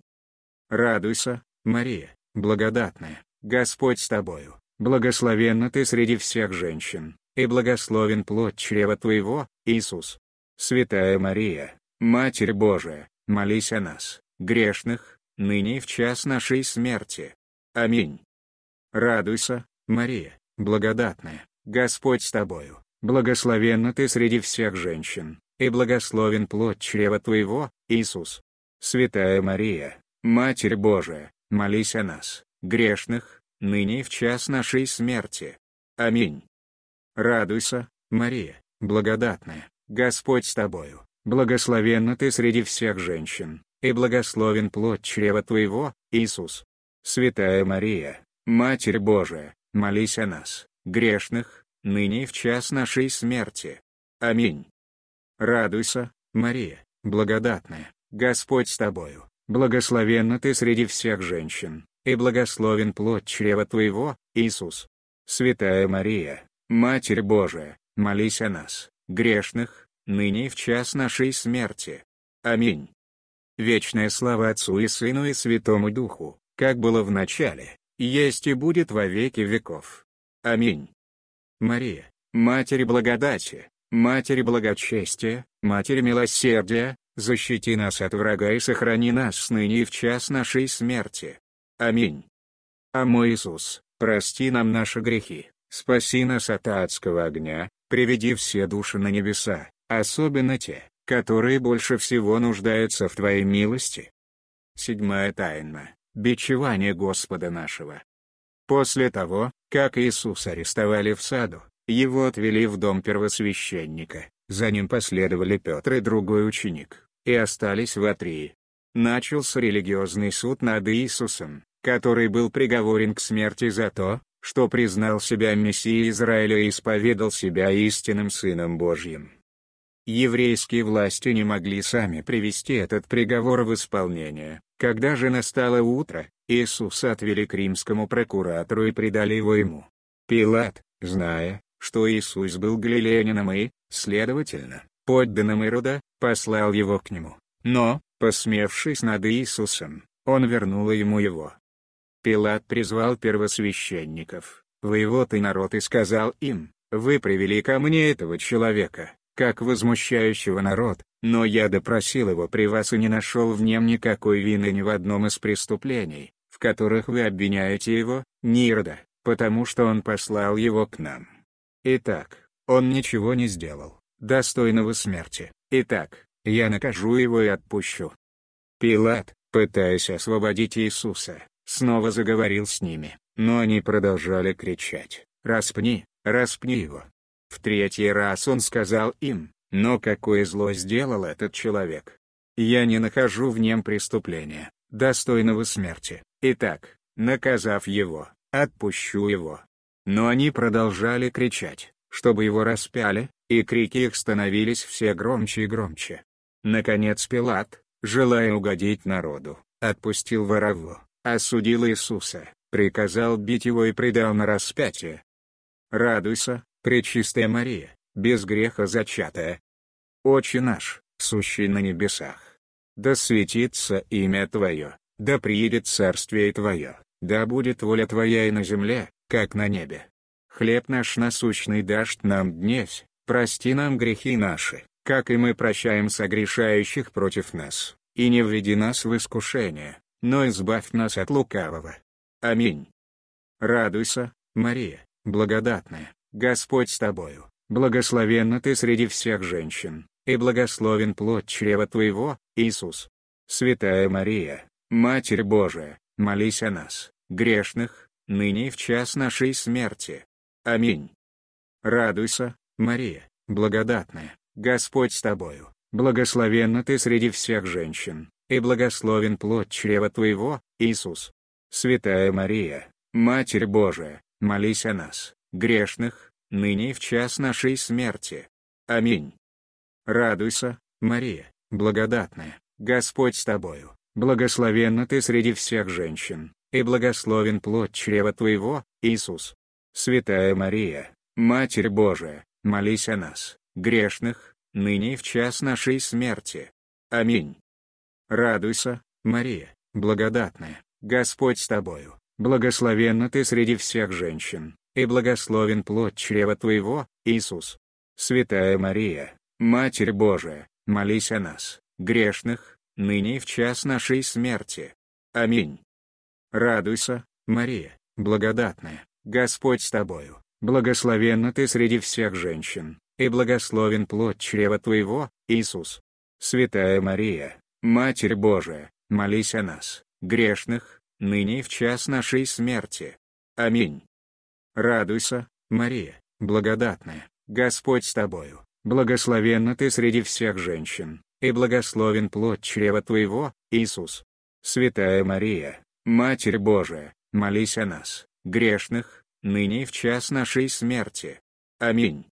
Speaker 1: Радуйся, Мария, благодатная, Господь с тобою, благословенна ты среди всех женщин, и благословен плод чрева твоего, Иисус. Святая Мария, Матерь Божия, молись о нас, грешных, ныне и в час нашей смерти. Аминь. Радуйся, Мария, благодатная, Господь с тобою, благословенна ты среди всех женщин, и благословен плод чрева твоего, Иисус. Святая Мария, Матерь Божия, молись о нас, грешных, ныне и в час нашей смерти. Аминь. Радуйся, Мария, благодатная, Господь с тобою, благословенна ты среди всех женщин, и благословен плод чрева твоего, Иисус. Святая Мария, Матерь Божия, молись о нас, грешных, ныне и в час нашей смерти. Аминь. Радуйся, Мария, благодатная, Господь с тобою, благословенна ты среди всех женщин, и благословен плод чрева твоего, Иисус. Святая Мария, Матерь Божия, молись о нас, грешных, ныне и в час нашей смерти. Аминь. Вечная слава Отцу и Сыну и Святому Духу, как было в начале, есть и будет во веки веков. Аминь. Мария, Матерь благодати, Матерь благочестия, Матерь милосердия, защити нас от врага и сохрани нас ныне и в час нашей смерти. Аминь. О мой Иисус, прости нам наши грехи, спаси нас от адского огня, приведи все души на небеса, особенно те, которые больше всего нуждаются в Твоей милости. Седьмая тайна. Бичевание Господа нашего. После того, как Иисуса арестовали в саду, его отвели в дом первосвященника, за ним последовали Петр и другой ученик, и остались в Атрии. Начался религиозный суд над Иисусом, который был приговорен к смерти за то, что признал себя Мессией Израиля и исповедал себя истинным Сыном Божьим. Еврейские власти не могли сами привести этот приговор в исполнение. Когда же настало утро, Иисуса отвели к римскому прокуратору и предали его ему. Пилат, зная, что Иисус был галилеянином и, следовательно, подданным Ирода, послал его к нему. Но, посмевшись над Иисусом, он вернул ему его. Пилат призвал первосвященников, воевод и народ и сказал им: «Вы привели ко мне этого человека, как возмущающего народ, но я допросил его при вас и не нашел в нем никакой вины ни в одном из преступлений, в которых вы обвиняете его, ни Ирода, потому что он послал его к нам. Итак, он ничего не сделал, достойного смерти. Итак, я накажу его и отпущу». Пилат, пытаясь освободить Иисуса, снова заговорил с ними, но они продолжали кричать: «Распни, распни его!» В третий раз он сказал им: «Но какое зло сделал этот человек? Я не нахожу в нем преступления, достойного смерти. Итак, наказав его, отпущу его». Но они продолжали кричать, чтобы его распяли, и крики их становились все громче и громче. Наконец Пилат, желая угодить народу, отпустил Варавву, осудил Иисуса, приказал бить его и предал на распятие. Радуйся, Пречистая Мария, без греха зачатая. Отче наш, сущий на небесах, да светится имя Твое, да приедет царствие Твое, да будет воля Твоя и на земле, как на небе. Хлеб наш насущный дашь нам днесь, прости нам грехи наши, как и мы прощаем согрешающих против нас, и не введи нас в искушение, но избавь нас от лукавого. Аминь. Радуйся, Мария, благодатная, Господь с тобою, благословенна ты среди всех женщин, и благословен плод чрева твоего, Иисус. Святая Мария, Матерь Божия, молись о нас, грешных, ныне и в час нашей смерти. Аминь. Радуйся, Мария, благодатная, Господь с тобою, благословенна ты среди всех женщин, и благословен плод чрева твоего, Иисус. Святая Мария, Матерь Божия, молись о нас, грешных, ныне и в час нашей смерти. Аминь. Радуйся, Мария, благодатная, Господь с тобою, благословенна ты среди всех женщин, и благословен плод чрева твоего, Иисус. Святая Мария, Матерь Божия, молись о нас, грешных, ныне и в час нашей смерти. Аминь. Радуйся, Мария, благодатная, Господь с тобою, благословенна ты среди всех женщин, и благословен плод чрева твоего, Иисус. Святая Мария, Матерь Божия, молись о нас, грешных, ныне и в час нашей смерти. Аминь. Радуйся, Мария, благодатная, Господь с тобою, благословенна ты среди всех женщин, и благословен плод чрева твоего, Иисус. Святая Мария, Матерь Божия, молись о нас, грешных, ныне и в час нашей смерти. Аминь. Радуйся, Мария, благодатная, Господь с тобою, благословенна ты среди всех женщин, и благословен плод чрева твоего, Иисус. Святая Мария, Матерь Божия, молись о нас, грешных, ныне и в час нашей смерти. Аминь.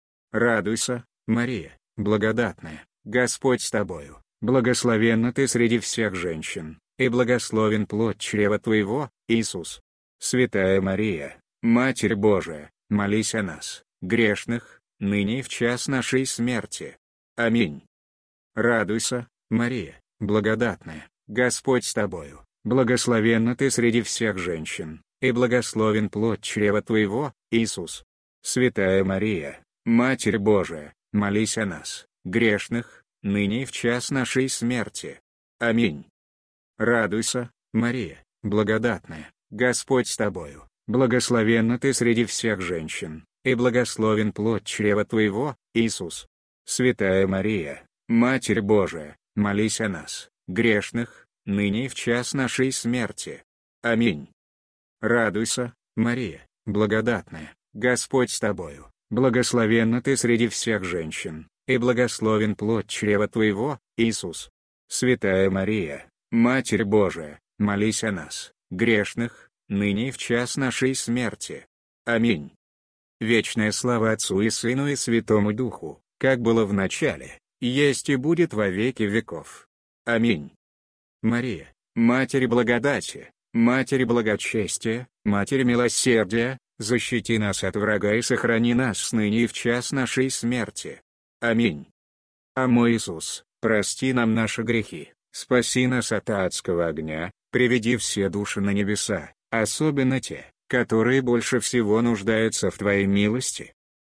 Speaker 1: Радуйся, Мария, благодатная, Господь с тобою, благословенна ты среди всех женщин, и благословен плод чрева твоего, Иисус. Святая Мария, Матерь Божия, молись о нас, грешных, ныне и в час нашей смерти. Аминь. Радуйся, Мария, благодатная, Господь с тобою, благословенна ты среди всех женщин, и благословен плод чрева твоего, Иисус. Святая Мария, Матерь Божия, молись о нас, грешных, ныне и в час нашей смерти. Аминь. Радуйся, Мария, благодатная, Господь с тобою, благословенна ты среди всех женщин, и благословен плод чрева твоего, Иисус. Святая Мария, Матерь Божия, молись о нас, грешных, ныне и в час нашей смерти. Аминь. Радуйся, Мария, благодатная, Господь с тобою, благословенна ты среди всех женщин, и благословен плод чрева твоего, Иисус. Святая Мария, Матерь Божия, молись о нас, грешных, ныне и в час нашей смерти. Аминь. Вечная слава Отцу и Сыну и Святому Духу, как было в начале, есть и будет во веки веков. Аминь. Мария, Матерь благодати, Матерь благочестия, Матерь милосердия, защити нас от врага и сохрани нас ныне и в час нашей смерти. Аминь. О мой Иисус, прости нам наши грехи, спаси нас от адского огня, приведи все души на небеса, особенно те, которые больше всего нуждаются в Твоей милости.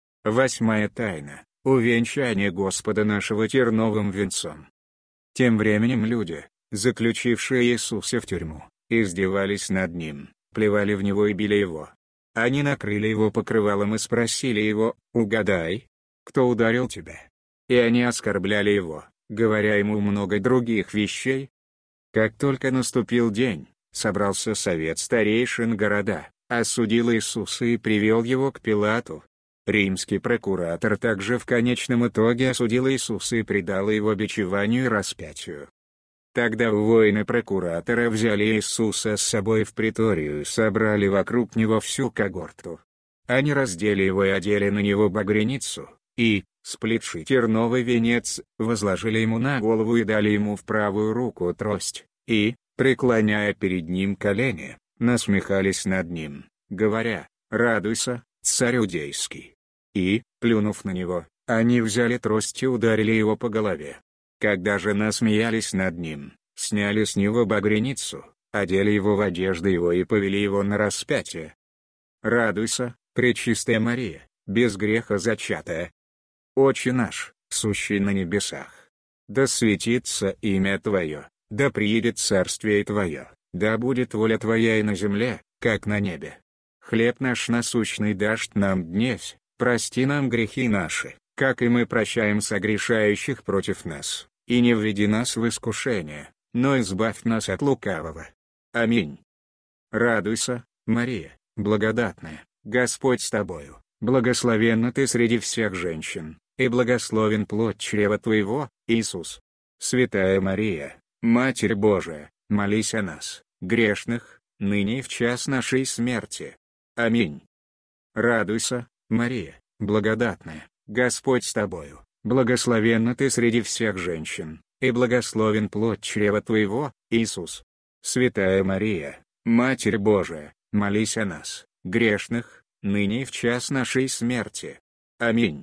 Speaker 1: Восьмая тайна – увенчание Господа нашего терновым венцом. Тем временем люди, заключившие Иисуса в тюрьму, издевались над ним, плевали в него и били его. Они накрыли его покрывалом и спросили его: «Угадай, кто ударил тебя?» И они оскорбляли его, говоря ему много других вещей. Как только наступил день, собрался совет старейшин города, осудил Иисуса и привел его к Пилату. Римский прокуратор также в конечном итоге осудил Иисуса и предал его бичеванию и распятию. Тогда воины прокуратора взяли Иисуса с собой в приторию и собрали вокруг него всю когорту. Они раздели его и одели на него багряницу, и, сплетший терновый венец, возложили ему на голову и дали ему в правую руку трость, и, преклоняя перед ним колени, насмехались над ним, говоря: «Радуйся, царь иудейский». И, плюнув на него, они взяли трость и ударили его по голове. Когда же насмеялись над ним, сняли с него багряницу, одели его в одежды его и повели его на распятие. Радуйся, Пречистая Мария, без греха зачатая. Отче наш, сущий на небесах, да светится имя Твое, да приедет царствие Твое, да будет воля Твоя и на земле, как на небе. Хлеб наш насущный дашь нам днесь, прости нам грехи наши, как и мы прощаем согрешающих против нас, и не введи нас в искушение, но избавь нас от лукавого. Аминь. Радуйся, Мария, благодатная, Господь с тобою, благословенна ты среди всех женщин, и благословен плод чрева твоего, Иисус. Святая Мария, Матерь Божия, молись о нас, грешных, ныне и в час нашей смерти. Аминь. Радуйся, Мария, благодатная, Господь с тобою, благословенна ты среди всех женщин, и благословен плод чрева твоего, Иисус. Святая Мария, Матерь Божия, молись о нас, грешных, ныне и в час нашей смерти. Аминь.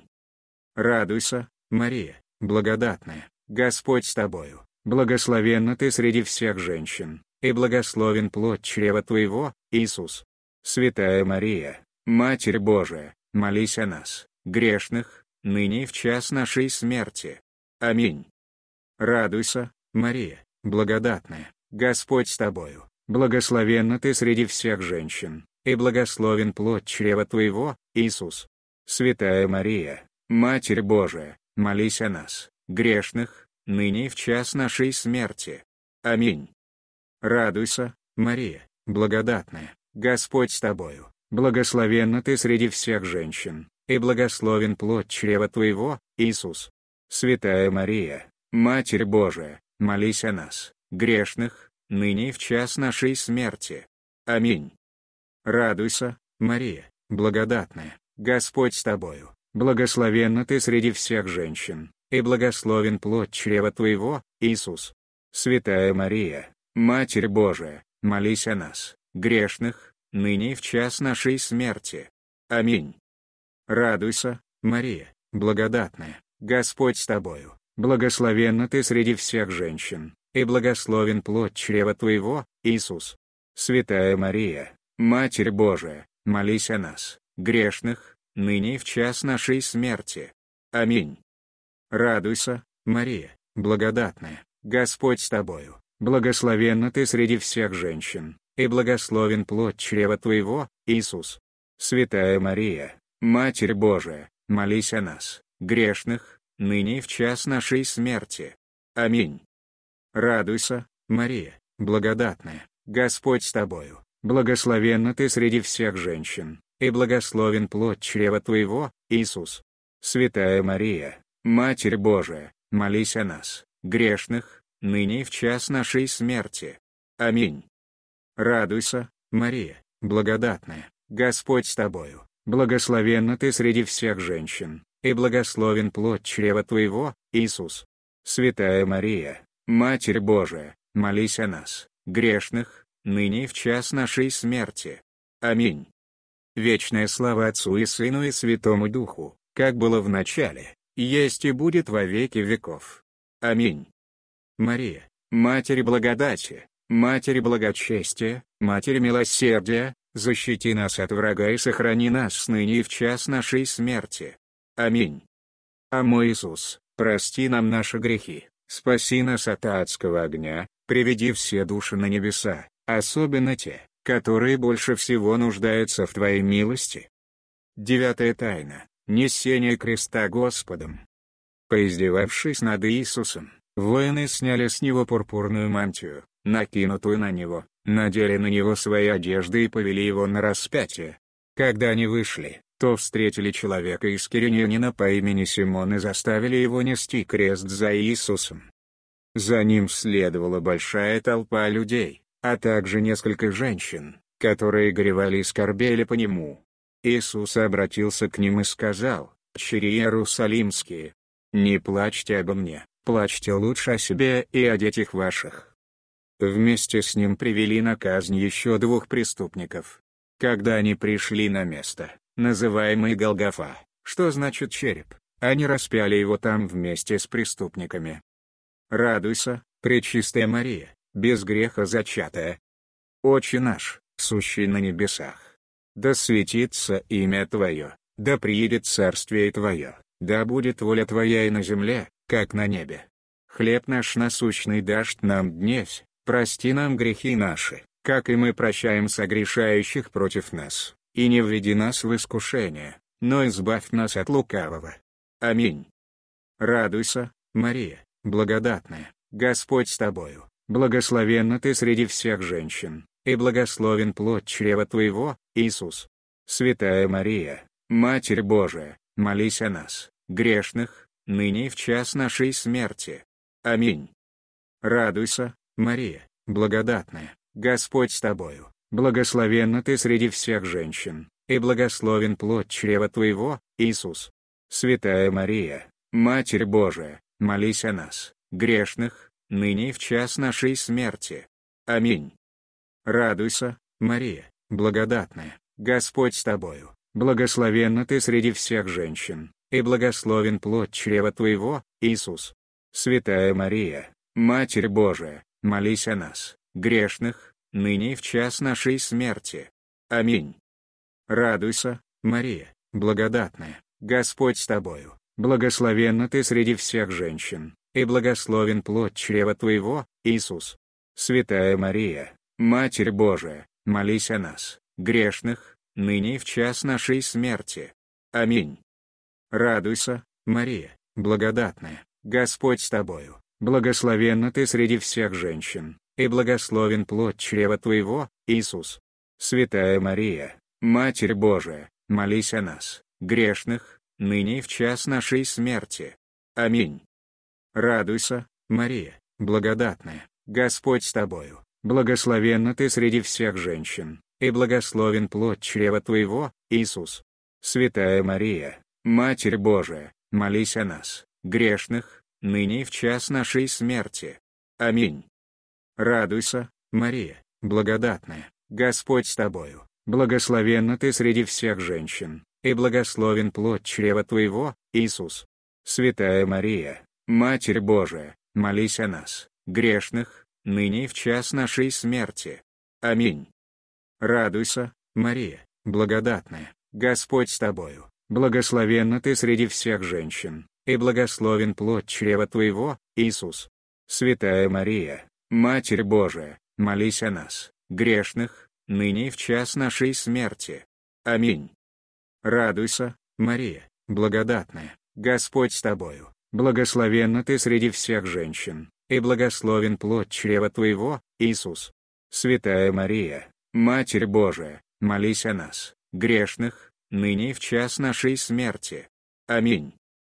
Speaker 1: Радуйся, Мария, благодатная, Господь с тобою, благословенна ты среди всех женщин, и благословен плод чрева твоего, Иисус. Святая Мария, Матерь Божия, молись о нас, грешных, ныне и в час нашей смерти. Аминь. Радуйся, Мария, благодатная, Господь с тобою, благословенна ты среди всех женщин, и благословен плод чрева твоего, Иисус. Святая Мария, Матерь Божия, молись о нас, грешных, ныне и в час нашей смерти. Аминь. Радуйся, Мария, благодатная, Господь с тобою, благословенна ты среди всех женщин, и благословен плод чрева твоего, Иисус. Святая Мария, Матерь Божия, молись о нас, грешных, ныне и в час нашей смерти. Аминь. Радуйся, Мария, благодатная, Господь с тобою, благословенна ты среди всех женщин, и благословен плод чрева твоего, Иисус. Святая Мария, Матерь Божия, молись о нас, грешных, ныне и в час нашей смерти. Аминь. Радуйся, Мария, благодатная, Господь с тобою, благословенна ты среди всех женщин, и благословен плод чрева твоего, Иисус. Святая Мария, Матерь Божия, молись о нас, грешных, ныне и в час нашей смерти. Аминь. Радуйся, Мария, благодатная, Господь с тобою, благословенна ты среди всех женщин, и благословен плод чрева твоего, Иисус. Святая Мария, Матерь Божия, молись о нас, грешных, ныне и в час нашей смерти. Аминь. Радуйся, Мария, благодатная, Господь с тобою, благословенна ты среди всех женщин, и благословен плод чрева твоего, Иисус. Святая Мария, Матерь Божия, молись о нас, грешных, ныне и в час нашей смерти. Аминь. Радуйся, Мария, благодатная, Господь с тобою, благословенна ты среди всех женщин, и благословен плод чрева твоего, Иисус. Святая Мария, Матерь Божия, молись о нас, грешных, ныне и в час нашей смерти. Аминь. Вечная слава Отцу и Сыну и Святому Духу, как было в начале, есть и будет во веки веков. Аминь. Мария, Матерь благодати, Матерь благочестия, Матерь милосердия, защити нас от врага и сохрани нас ныне и в час нашей смерти. Аминь. О мой Иисус, прости нам наши грехи, спаси нас от адского огня, приведи все души на небеса, особенно те, которые больше всего нуждаются в Твоей милости. 9 тайна. Несение креста Господом. Поиздевавшись над Иисусом, воины сняли с него пурпурную мантию, накинутую на него, надели на него свои одежды и повели его на распятие. Когда они вышли, то встретили человека из Киринянина по имени Симон и заставили его нести крест за Иисусом. За ним следовала большая толпа людей, а также несколько женщин, которые горевали и скорбели по нему. Иисус обратился к ним и сказал: «Дщери Иерусалимские, не плачьте обо мне, плачьте лучше о себе и о детях ваших». Вместе с ним привели на казнь еще 2 преступников. Когда они пришли на место, называемое Голгофа, что значит череп, они распяли его там вместе с преступниками. Радуйся, Пречистая Мария, без греха зачатая. Отче наш, сущий на небесах, да светится имя Твое, да приедет царствие Твое, да будет воля Твоя и на земле, как на небе. Хлеб наш насущный дашь нам днесь, прости нам грехи наши, как и мы прощаем согрешающих против нас, и не введи нас в искушение, но избавь нас от лукавого. Аминь. Радуйся, Мария, благодатная, Господь с тобою, благословенна ты среди всех женщин, и благословен плод чрева твоего, Иисус. Святая Мария, Матерь Божия, молись о нас, грешных, ныне и в час нашей смерти. Аминь. Радуйся, Мария, благодатная, Господь с тобою, благословенна ты среди всех женщин, и благословен плод чрева твоего, Иисус. Святая Мария, Матерь Божия, молись о нас, грешных, ныне и в час нашей смерти. Аминь. Радуйся, Мария, благодатная, Господь с тобою, благословенна ты среди всех женщин, и благословен плод чрева твоего, Иисус. Святая Мария, Матерь Божия, молись о нас, грешных, ныне и в час нашей смерти. Аминь. Радуйся, Мария, благодатная, Господь с тобою, благословенна ты среди всех женщин, и благословен плод чрева твоего, Иисус. Святая Мария, Матерь Божия, молись о нас, грешных, ныне и в час нашей смерти. Аминь. Радуйся, Мария, благодатная, Господь с тобою, благословенна ты среди всех женщин, и благословен плод чрева твоего, Иисус. Святая Мария, Матерь Божия, молись о нас, грешных, ныне и в час нашей смерти. Аминь. Радуйся, Мария, благодатная, Господь с тобою, благословенна ты среди всех женщин, и благословен плод чрева твоего, Иисус. Святая Мария, Матерь Божия, молись о нас, грешных, ныне и в час нашей смерти. Аминь. Радуйся, Мария, благодатная, Господь с тобою, благословенна ты среди всех женщин, и благословен плод чрева твоего, Иисус. Святая Мария, Матерь Божия, молись о нас, грешных, ныне и в час нашей смерти. Аминь. Радуйся, Мария, благодатная, Господь с тобою, благословенна ты среди всех женщин, и благословен плод чрева твоего, Иисус. Святая Мария, Матерь Божия, молись о нас, грешных, ныне и в час нашей смерти. Аминь. Радуйся, Мария, благодатная, Господь с тобою, благословенна ты среди всех женщин, и благословен плод чрева твоего, Иисус. Святая Мария, Матерь Божия, молись о нас, грешных, ныне и в час нашей смерти. Аминь.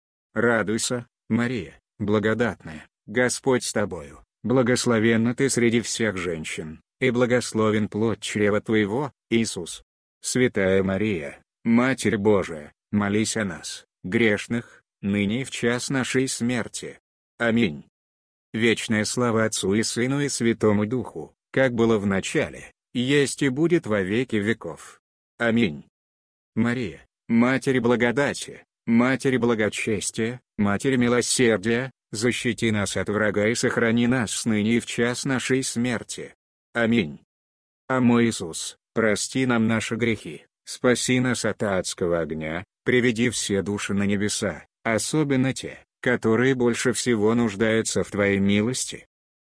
Speaker 1: Радуйся, Мария, благодатная, Господь с тобою, благословенна ты среди всех женщин, и благословен плод чрева твоего, Иисус. Святая Мария, Матерь Божия, молись о нас, грешных, ныне и в час нашей смерти. Аминь. Вечная слава Отцу и Сыну и Святому Духу, как было в начале, есть и будет во веки веков. Аминь. Мария, Матерь благодати, Матерь благочестия, Матерь милосердия, защити нас от врага и сохрани нас ныне и в час нашей смерти. Аминь. О мой Иисус, прости нам наши грехи, спаси нас от адского огня, приведи все души на небеса, особенно те, которые больше всего нуждаются в Твоей милости.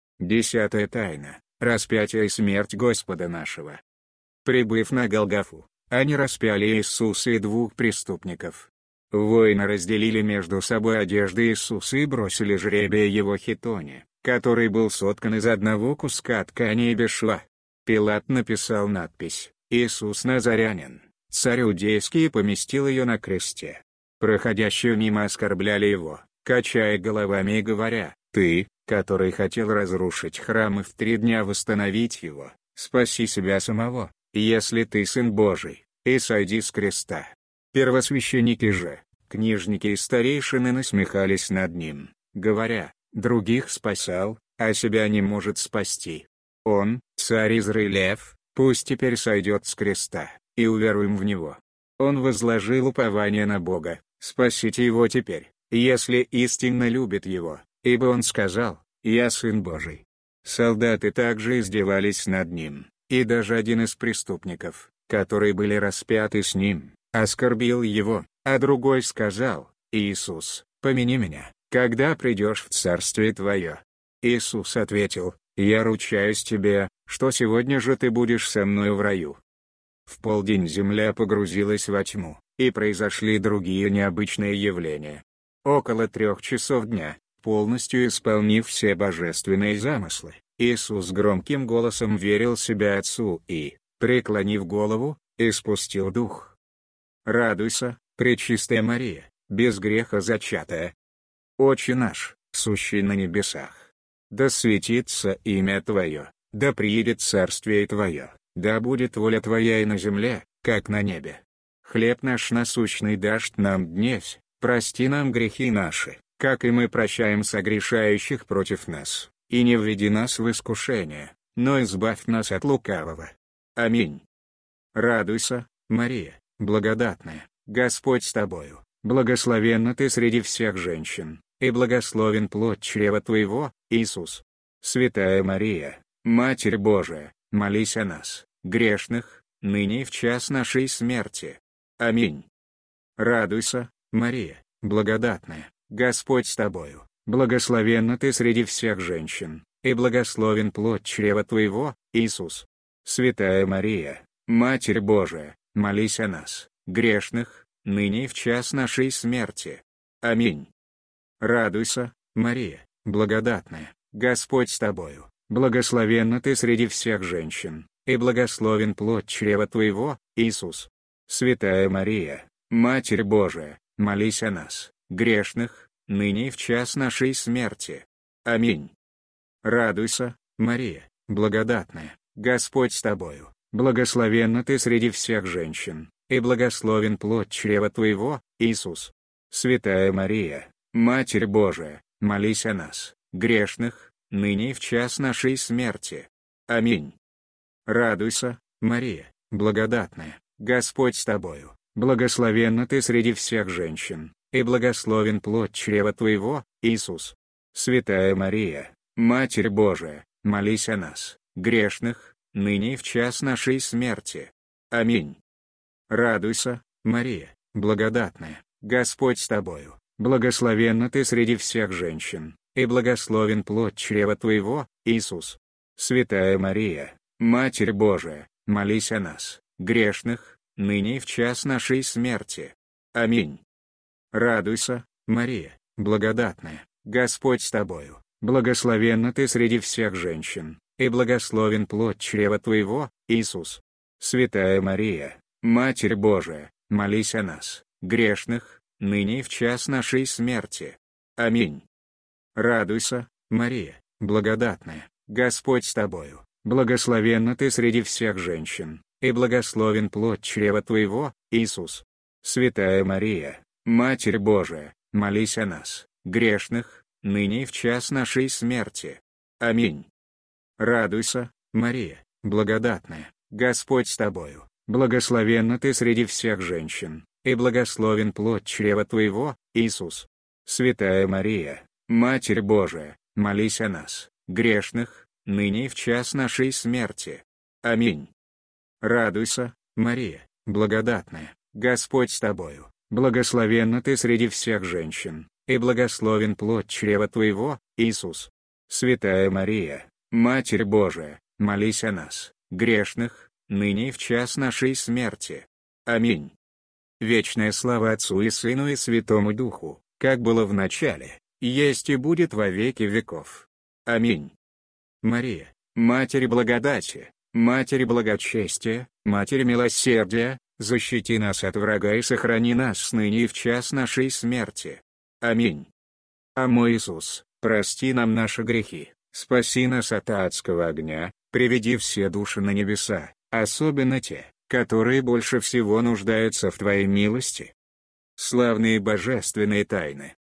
Speaker 1: 10-я тайна. Распятие и смерть Господа нашего. Прибыв на Голгофу, они распяли Иисуса и двух преступников. Воины разделили между собой одежды Иисуса и бросили жребия его хитоне, который был соткан из одного куска ткани и без шва. Пилат написал надпись «Иисус Назарянин, царь иудейский» и поместил ее на кресте. Проходящие мимо оскорбляли его, качая головами и говоря: «Ты, который хотел разрушить храм и в 3 дня восстановить его, спаси себя самого, если ты Сын Божий, и сойди с креста». Первосвященники же, книжники и старейшины насмехались над ним, говоря: «Других спасал, а себя не может спасти. Он, царь Израилев, пусть теперь сойдет с креста, и уверуем в него. Он возложил упование на Бога, спасите его теперь, если истинно любит его, ибо он сказал: «Я Сын Божий». Солдаты также издевались над ним, и даже один из преступников, которые были распяты с ним, оскорбил его, а другой сказал: «Иисус, помяни меня, когда придешь в Царствие Твое». Иисус ответил: «Я ручаюсь тебе, что сегодня же ты будешь со мною в раю». В полдень земля погрузилась во тьму, и произошли другие необычные явления. Около 3 часов дня, полностью исполнив все божественные замыслы, Иисус громким голосом верил себя Отцу и, преклонив голову, испустил дух. Радуйся, Пречистая Мария, без греха зачатая. Отче наш, сущий на небесах, да светится имя Твое, да приедет царствие Твое, да будет воля Твоя и на земле, как на небе. Хлеб наш насущный дашь нам днесь, прости нам грехи наши, как и мы прощаем согрешающих против нас, и не введи нас в искушение, но избавь нас от лукавого. Аминь. Радуйся, Мария, благодатная, Господь с тобою, благословенна ты среди всех женщин, и благословен плод чрева твоего, Иисус. Святая Мария, Матерь Божия, молись о нас, грешных, ныне и в час нашей смерти. Аминь. Радуйся, Мария, благодатная, Господь с тобою, благословенна ты среди всех женщин, и благословен плод чрева твоего, Иисус. Святая Мария, Матерь Божия, молись о нас, грешных, ныне и в час нашей смерти. Аминь. Радуйся, Мария, благодатная, Господь с тобою, благословенна ты среди всех женщин, и благословен плод чрева твоего, Иисус. Святая Мария, Матерь Божия, молись о нас, грешных, ныне и в час нашей смерти. Аминь. Радуйся, Мария, благодатная, Господь с тобою, благословенна ты среди всех женщин, и благословен плод чрева твоего, Иисус. Святая Мария, Матерь Божия, молись о нас, грешных, ныне и в час нашей смерти. Аминь. Радуйся, Мария, благодатная, Господь с тобою, благословенна ты среди всех женщин, и благословен плод чрева твоего, Иисус. Святая Мария, Матерь Божия, молись о нас, грешных, ныне и в час нашей смерти. Аминь. Радуйся, Мария, благодатная, Господь с тобою, благословенна ты среди всех женщин, и благословен плод чрева твоего, Иисус. Святая Мария, Матерь Божия, молись о нас, грешных, ныне и в час нашей смерти. Аминь. Радуйся, Мария, благодатная, Господь с тобою, благословенна ты среди всех женщин, и благословен плод чрева твоего, Иисус. Святая Мария, Матерь Божия, молись о нас, грешных, ныне и в час нашей смерти. Аминь. Радуйся, Мария, благодатная, Господь с тобою, благословенна ты среди всех женщин, и благословен плод чрева твоего, Иисус. Святая Мария, Матерь Божия, молись о нас, грешных, ныне и в час нашей смерти. Аминь. Радуйся, Мария, благодатная, Господь с тобою, благословенна ты среди всех женщин, и благословен плод чрева твоего, Иисус. Святая Мария, Матерь Божия, молись о нас, грешных, ныне и в час нашей смерти. Аминь. Радуйся, Мария, благодатная, Господь с тобою, благословенна ты среди всех женщин, и благословен плод чрева твоего, Иисус. Святая Мария, Матерь Божия, молись о нас, грешных, ныне и в час нашей смерти. Аминь. Вечная слава Отцу и Сыну и Святому Духу, как было в начале, есть и будет во веки веков. Аминь. Мария, Матерь благодати, Матерь благочестия, Матерь милосердия, защити нас от врага и сохрани нас ныне и в час нашей смерти. Аминь. О мой Иисус, прости нам наши грехи, спаси нас от адского огня, приведи все души на небеса, особенно те, которые больше всего нуждаются в Твоей милости. Славные божественные тайны.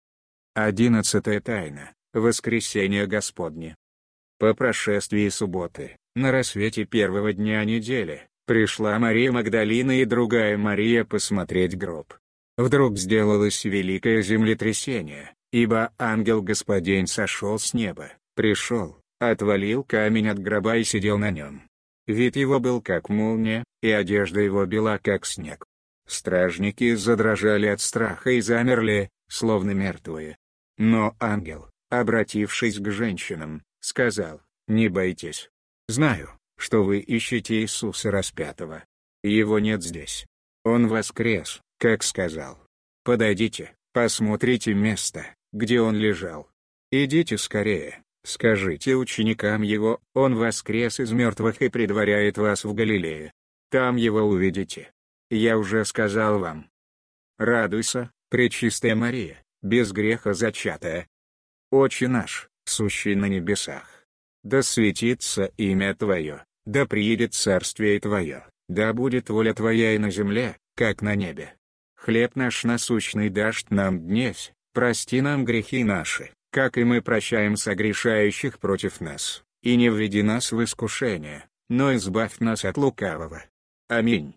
Speaker 1: 11-я тайна. Воскресение Господне. По прошествии субботы, на рассвете первого дня недели, пришла Мария Магдалина и другая Мария посмотреть гроб. Вдруг сделалось великое землетрясение, ибо ангел Господин сошел с неба, пришел, отвалил камень от гроба и сидел на нем. Вид его был как молния, и одежда его бела как снег. Стражники задрожали от страха и замерли, словно мертвые. Но ангел, обратившись к женщинам, сказал: «Не бойтесь. Знаю, что вы ищете Иисуса распятого. Его нет здесь. Он воскрес, как сказал. Подойдите, посмотрите место, где он лежал. Идите скорее, скажите ученикам его, он воскрес из мертвых и предваряет вас в Галилее. Там его увидите. Я уже сказал вам. Радуйся, пречистая Мария, без греха зачатая. Отче наш, сущий на небесах, да светится имя Твое, да приедет царствие Твое, да будет воля Твоя и на земле, как на небе. Хлеб наш насущный дашь нам днесь, прости нам грехи наши, как и мы прощаем согрешающих против нас, и не введи нас в искушение, но избавь нас от лукавого. Аминь.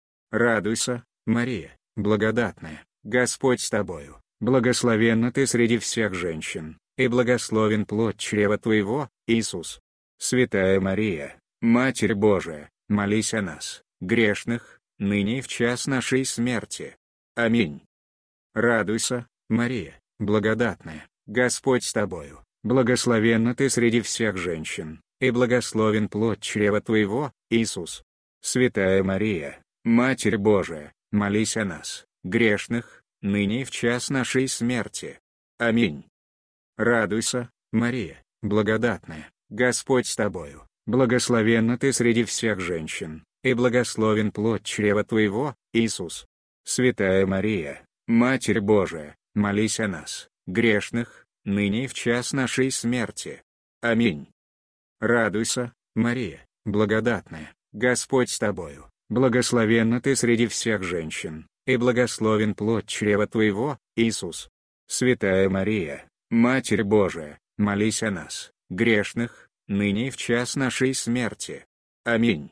Speaker 1: Радуйся, Мария, благодатная, Господь с тобою, благословенна ты среди всех женщин, и благословен плод чрева твоего, Иисус. Святая Мария, Матерь Божия, молись о нас, грешных, ныне и в час нашей смерти. Аминь. Радуйся, Мария, благодатная, Господь с тобою, благословенна ты среди всех женщин, и благословен плод чрева твоего, Иисус. Святая Мария, Матерь Божия, молись о нас, грешных, ныне и в час нашей смерти. Аминь. Радуйся, Мария, благодатная, Господь с тобою, благословенна ты среди всех женщин, и благословен плод чрева твоего, Иисус. Святая Мария, Матерь Божия, молись о нас, грешных, ныне и в час нашей смерти. Аминь. Радуйся, Мария, благодатная, Господь с тобою, благословенна ты среди всех женщин, и благословен плод чрева твоего, Иисус. Святая Мария, Матерь Божия, молись о нас, грешных, ныне и в час нашей смерти. Аминь.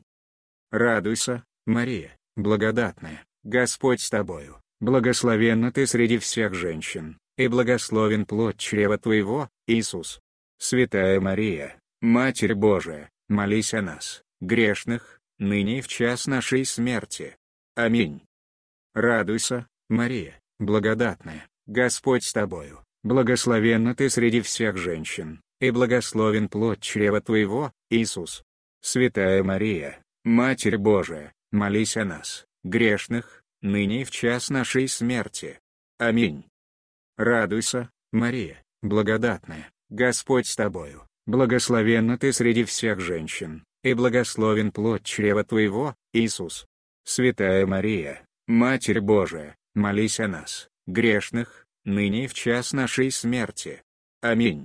Speaker 1: Радуйся, Мария, благодатная, Господь с тобою, благословенна ты среди всех женщин, и благословен плод чрева твоего, Иисус. Святая Мария, Матерь Божия, молись о нас, грешных, ныне и в час нашей смерти. Аминь. Радуйся, Мария, благодатная, Господь с тобою, благословенна ты среди всех женщин, и благословен плод чрева твоего, Иисус. Святая Мария, Матерь Божия, молись о нас, грешных, ныне и в час нашей смерти. Аминь. Радуйся, Мария, благодатная, Господь с тобою, благословенна ты среди всех женщин, и благословен плод чрева твоего, Иисус. Святая Мария, Матерь Божия, молись о нас, грешных, ныне и в час нашей смерти. Аминь.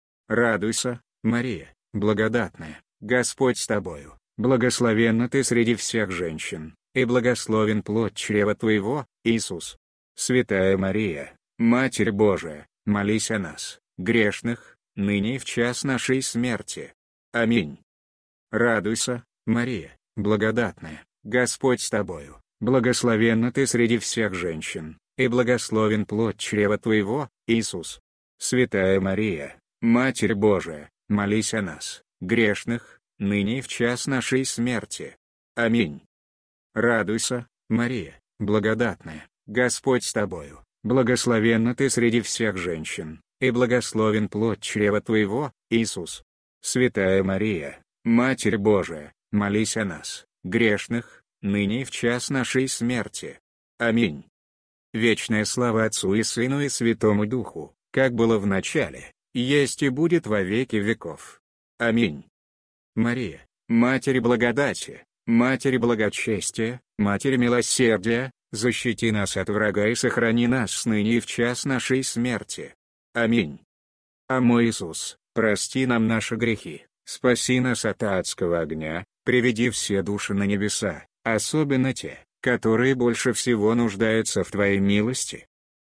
Speaker 1: Радуйся, Мария, благодатная, Господь с тобою, благословенна ты среди всех женщин, и благословен плод чрева твоего, Иисус. Святая Мария, Матерь Божия, молись о нас, грешных, ныне и в час нашей смерти. Аминь. Радуйся, Мария, благодатная, Господь с тобою, благословенна ты среди всех женщин, и благословен плод чрева твоего, Иисус. Святая Мария, Матерь Божия, молись о нас, грешных, ныне и в час нашей смерти. Аминь. Радуйся, Мария, благодатная, Господь с тобою, благословенна ты среди всех женщин, и благословен плод чрева твоего, Иисус. Святая Мария, Матерь Божия, молись о нас, грешных, ныне и в час нашей смерти. Аминь. Вечная слава Отцу и Сыну и Святому Духу, как было в начале, есть и будет во веки веков. Аминь. Мария, Матерь благодати, Матерь благочестия, Матерь милосердия, защити нас от врага и сохрани нас ныне и в час нашей смерти. Аминь. О мой Иисус, прости нам наши грехи, спаси нас от адского огня, приведи все души на небеса, особенно те, которые больше всего нуждаются в Твоей милости.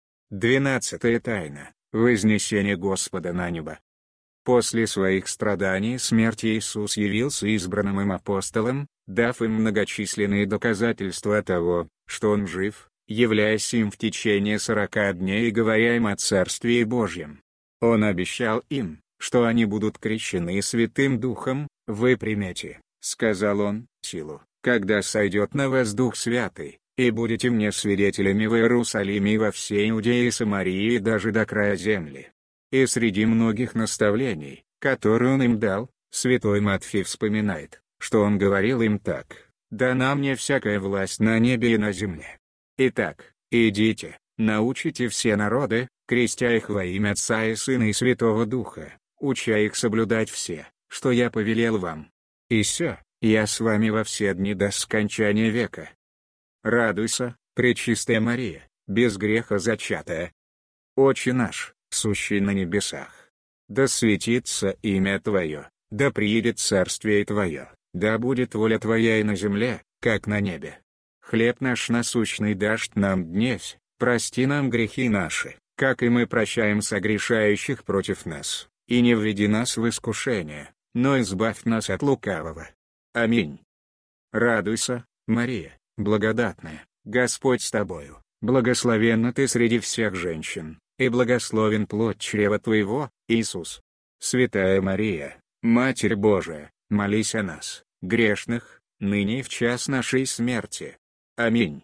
Speaker 1: 12-я тайна. Вознесение Господа на небо. После своих страданий и смерти Иисус явился избранным им апостолам, дав им многочисленные доказательства того, что Он жив, являясь им в течение 40 дней и говоря им о Царстве Божьем. Он обещал им, что они будут крещены Святым Духом. «Вы примете, — сказал Он, — силу, когда сойдет на вас Дух Святый, и будете мне свидетелями в Иерусалиме и во всей Иудее и Самарии и даже до края земли». И среди многих наставлений, которые Он им дал, святой Матфей вспоминает, что Он говорил им так: «Дана мне всякая власть на небе и на земле. Итак, идите, научите все народы, крестя их во имя Отца и Сына и Святого Духа, уча их соблюдать все, что я повелел вам. И сё, я с вами во все дни до скончания века». Радуйся, Пречистая Мария, без греха зачатая. Отче наш, сущий на небесах, да светится имя Твое, да приедет царствие Твое, да будет воля Твоя и на земле, как на небе. Хлеб наш насущный дашь нам днесь, прости нам грехи наши, как и мы прощаем согрешающих против нас, и не введи нас в искушение, но избавь нас от лукавого. Аминь. Радуйся, Мария, благодатная, Господь с тобою, благословенна ты среди всех женщин, и благословен плод чрева твоего, Иисус. Святая Мария, Матерь Божия, молись о нас, грешных, ныне и в час нашей смерти. Аминь.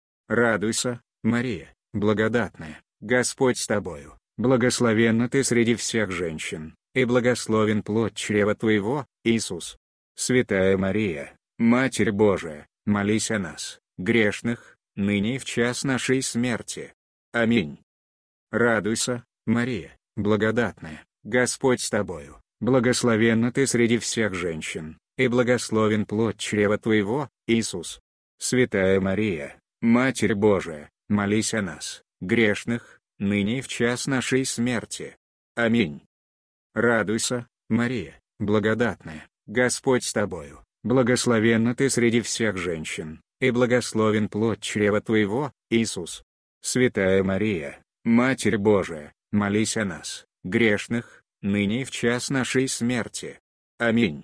Speaker 1: Радуйся, Мария, благодатная, Господь с тобою, благословенна ты среди всех женщин, и благословен плод чрева твоего, Иисус. Святая Мария, Матерь Божия, молись о нас, грешных, ныне и в час нашей смерти. Аминь. Радуйся, Мария, благодатная, Господь с тобою, благословенна ты среди всех женщин, и благословен плод чрева твоего, Иисус. Святая Мария, Матерь Божия, молись о нас, грешных, ныне и в час нашей смерти. Аминь. Радуйся, Мария, благодатная, Господь с тобою, благословенна ты среди всех женщин, и благословен плод чрева твоего, Иисус. Святая Мария, Матерь Божия, молись о нас, грешных, ныне и в час нашей смерти. Аминь.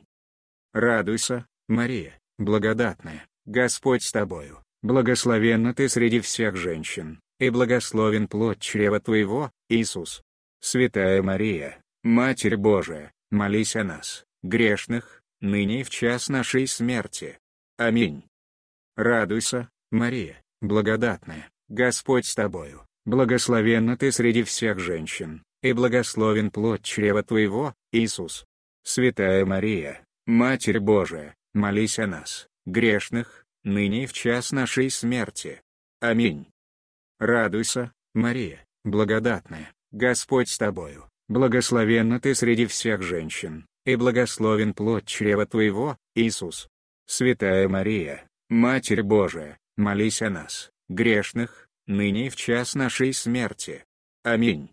Speaker 1: Радуйся, Мария, благодатная, Господь с тобою, благословенна ты среди всех женщин, и благословен плод чрева твоего, Иисус. Святая Мария, Матерь Божия, молись о нас, грешных, ныне и в час нашей смерти. Аминь. Радуйся, Мария, благодатная, Господь с тобою, благословенна ты среди всех женщин, и благословен плод чрева твоего, Иисус. Святая Мария, Матерь Божия, молись о нас, грешных, ныне и в час нашей смерти. Аминь. Радуйся, Мария, благодатная, Господь с тобою, благословенна ты среди всех женщин, и благословен плод чрева твоего, Иисус. Святая Мария, Матерь Божия, молись о нас, грешных, ныне и в час нашей смерти. Аминь.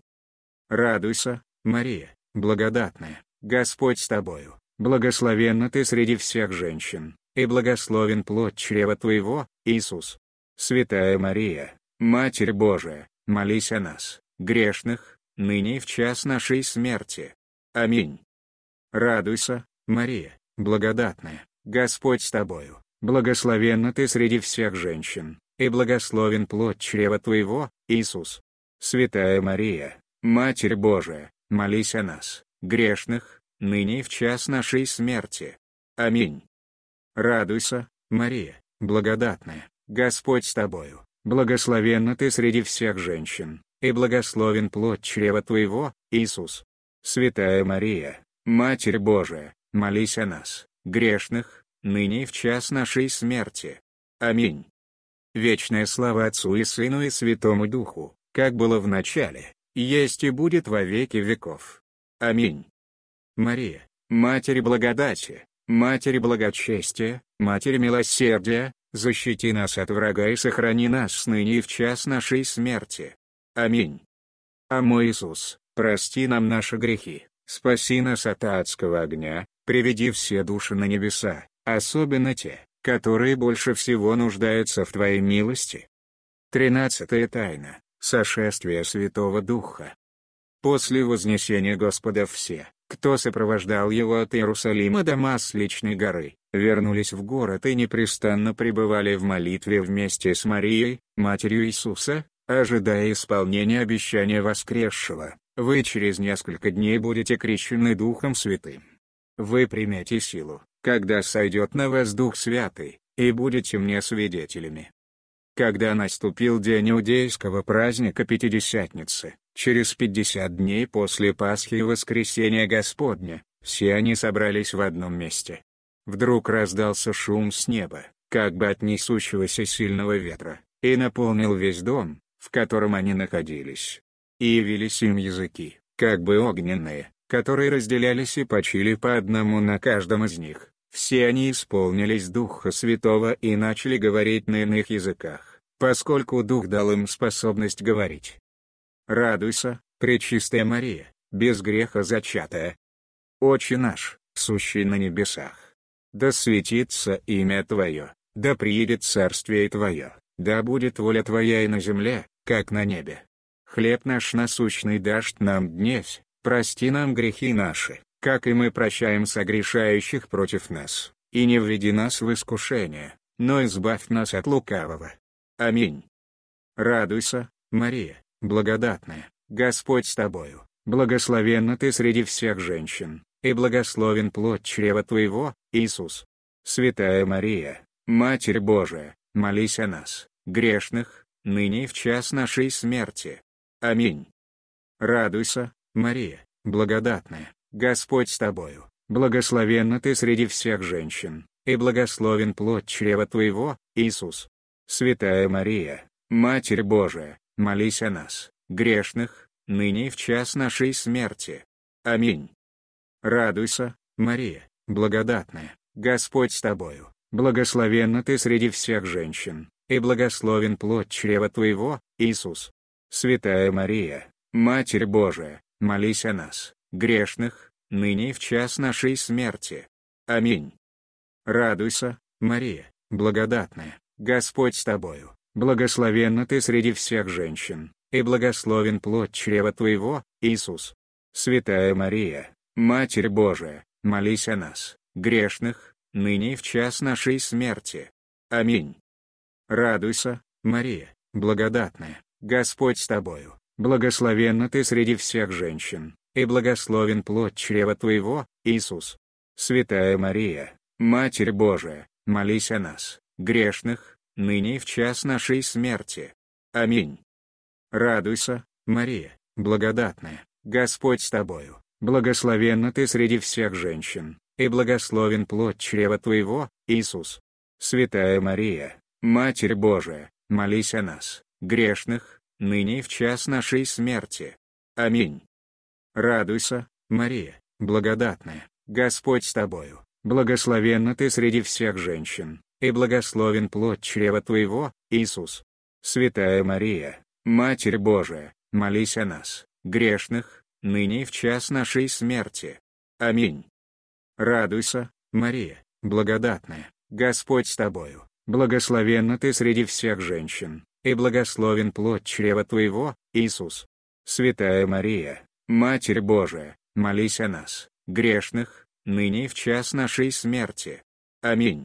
Speaker 1: Радуйся, Мария, благодатная, Господь с тобою, благословенна ты среди всех женщин, и благословен плод чрева твоего, Иисус. Святая Мария, Матерь Божия, молись о нас, грешных, ныне и в час нашей смерти. Аминь. Радуйся, Мария, благодатная, Господь с тобою, благословенна ты среди всех женщин, и благословен плод чрева твоего, Иисус. Святая Мария, Матерь Божия, молись о нас, грешных, ныне и в час нашей смерти. Аминь. Радуйся, Мария, благодатная, Господь с тобою, благословенна ты среди всех женщин, и благословен плод чрева твоего, Иисус. Святая Мария, Матерь Божия, молись о нас, грешных, ныне и в час нашей смерти. Аминь. Вечная слава Отцу и Сыну и Святому Духу, как было в начале, есть и будет во веки веков. Аминь. Мария, Матерь благодати, Матерь благочестия, Матерь милосердия, защити нас от врага и сохрани нас ныне и в час нашей смерти. Аминь. О мой Иисус, прости нам наши грехи, спаси нас от адского огня, приведи все души на небеса, особенно те, которые больше всего нуждаются в Твоей милости. 13-я тайна. Сошествие Святого Духа. После вознесения Господа все, кто сопровождал его от Иерусалима до Масличной горы, вернулись в город и непрестанно пребывали в молитве вместе с Марией, матерью Иисуса, ожидая исполнения обещания воскресшего. Вы через несколько дней будете крещены Духом Святым. Вы примете силу, когда сойдет на вас Дух Святый, и будете мне свидетелями. Когда наступил день иудейского праздника Пятидесятницы, через 50 дней после Пасхи и Воскресения Господня, все они собрались в одном месте. Вдруг раздался шум с неба, как бы от несущегося сильного ветра, и наполнил весь дом, в котором они находились. И явились им языки, как бы огненные, которые разделялись и почили по одному на каждом из них. Все они исполнились Духа Святого и начали говорить на иных языках, поскольку Дух дал им способность говорить. Радуйся, Пречистая Мария, без греха зачатая. Отче наш, сущий на небесах. Да светится имя Твое, да приедет царствие Твое, да будет воля Твоя и на земле, как на небе. Хлеб наш насущный дашь нам днесь, прости нам грехи наши, как и мы прощаем согрешающих против нас, и не введи нас в искушение, но избавь нас от лукавого. Аминь. Радуйся, Мария, благодатная, Господь с тобою, благословенна ты среди всех женщин, и благословен плод чрева твоего, Иисус. Святая Мария, Матерь Божия, молись о нас, грешных, ныне и в час нашей смерти. Аминь. Радуйся, Мария, благодатная, Господь с тобою, благословенна ты среди всех женщин, и благословен плод чрева твоего, Иисус. Святая Мария, Матерь Божия, молись о нас, грешных, ныне и в час нашей смерти. Аминь. Радуйся, Мария, благодатная, Господь с тобою, благословенна ты среди всех женщин, и благословен плод чрева твоего, Иисус. Святая Мария, Матерь Божия, молись о нас, грешных, ныне и в час нашей смерти. Аминь. Радуйся, Мария, благодатная, Господь с тобою, благословенна ты среди всех женщин, и благословен плод чрева твоего, Иисус. Святая Мария, Матерь Божия, молись о нас, грешных, ныне и в час нашей смерти. Аминь. Радуйся, Мария, благодатная, Господь с тобою, благословенна ты среди всех женщин, и благословен плод чрева твоего, Иисус. Святая Мария, Матерь Божия, молись о нас, грешных, ныне и в час нашей смерти. Аминь. Радуйся, Мария, благодатная, Господь с тобою, благословенна ты среди всех женщин, и благословен плод чрева твоего, Иисус. Святая Мария, Матерь Божия, молись о нас, грешных, ныне и в час нашей смерти. Аминь. Радуйся, Мария, благодатная, Господь с тобою, благословенна ты среди всех женщин, и благословен плод чрева твоего, Иисус. Святая Мария, Матерь Божия, молись о нас, грешных, ныне и в час нашей смерти. Аминь. Радуйся, Мария, благодатная, Господь с тобою, благословенна ты среди всех женщин, и благословен плод чрева твоего, Иисус. Святая Мария, Матерь Божия, молись о нас, грешных, ныне и в час нашей смерти. Аминь.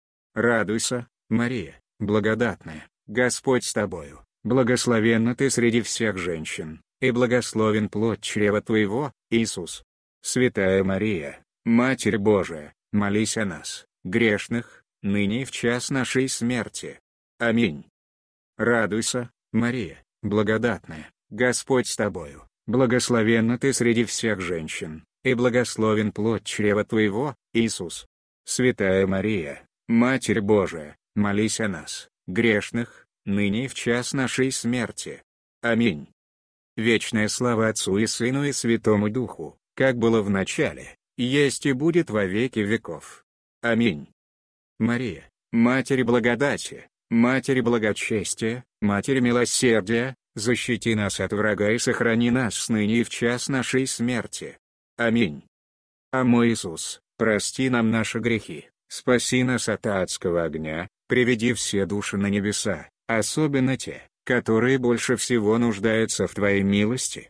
Speaker 1: Радуйся, Мария, благодатная, Господь с тобою, благословенна ты среди всех женщин, и благословен плод чрева твоего, Иисус. Святая Мария, Матерь Божия, молись о нас, грешных, ныне и в час нашей смерти. Аминь. Радуйся, Мария, благодатная, Господь с тобою, благословенна ты среди всех женщин, и благословен плод чрева твоего, Иисус. Святая Мария, Матерь Божия, молись о нас, грешных, ныне и в час нашей смерти. Аминь. Вечная слава Отцу и Сыну и Святому Духу, как было в начале, есть и будет во веки веков. Аминь. Мария, Матерь благодати, Матерь благочестия, Матерь милосердия, защити нас от врага и сохрани нас ныне и в час нашей смерти. Аминь. О мой Иисус, прости нам наши грехи, спаси нас от адского огня, приведи все души на небеса, особенно те, которые больше всего нуждаются в Твоей милости.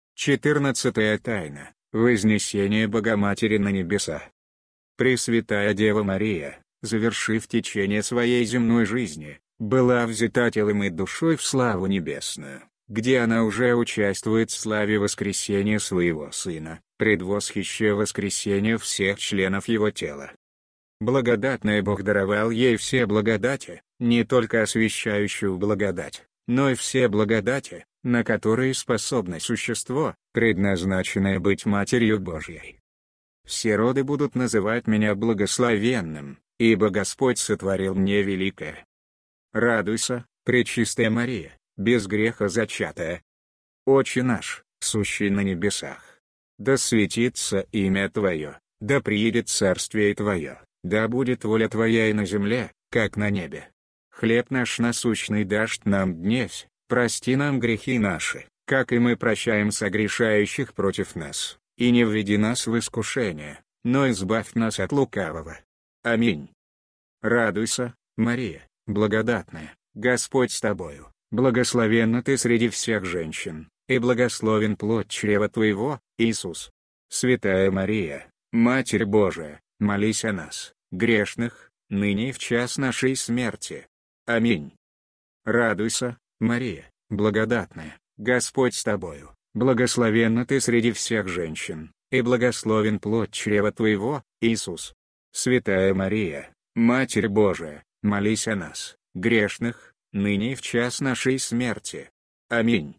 Speaker 1: 14-я тайна. Вознесение Богоматери на небеса. Пресвятая Дева Мария, завершив течение своей земной жизни, была взята телом и душой в славу небесную, где она уже участвует в славе воскресения своего Сына, предвосхищая воскресение всех членов его тела. Благодатный Бог даровал ей все благодати, не только освящающую благодать, но и все благодати, на которые способно существо, предназначенное быть Матерью Божьей. Все роды будут называть меня благословенным, ибо Господь сотворил мне великое. Радуйся, Пречистая Мария, без греха зачатая. Отче наш, сущий на небесах, да светится имя Твое, да приедет царствие Твое, да будет воля Твоя и на земле, как на небе. Хлеб наш насущный дашь нам днесь, прости нам грехи наши, как и мы прощаем согрешающих против нас, и не введи нас в искушение, но избавь нас от лукавого. Аминь. Радуйся, Мария, благодатная, Господь с тобою, благословенна ты среди всех женщин, и благословен плод чрева твоего, Иисус. Святая Мария, Матерь Божия, молись о нас, грешных, ныне и в час нашей смерти. Аминь. Радуйся, Мария, благодатная, Господь с тобою, благословенна ты среди всех женщин, и благословен плод чрева твоего, Иисус. Святая Мария, Матерь Божия, молись о нас, грешных, ныне и в час нашей смерти. Аминь.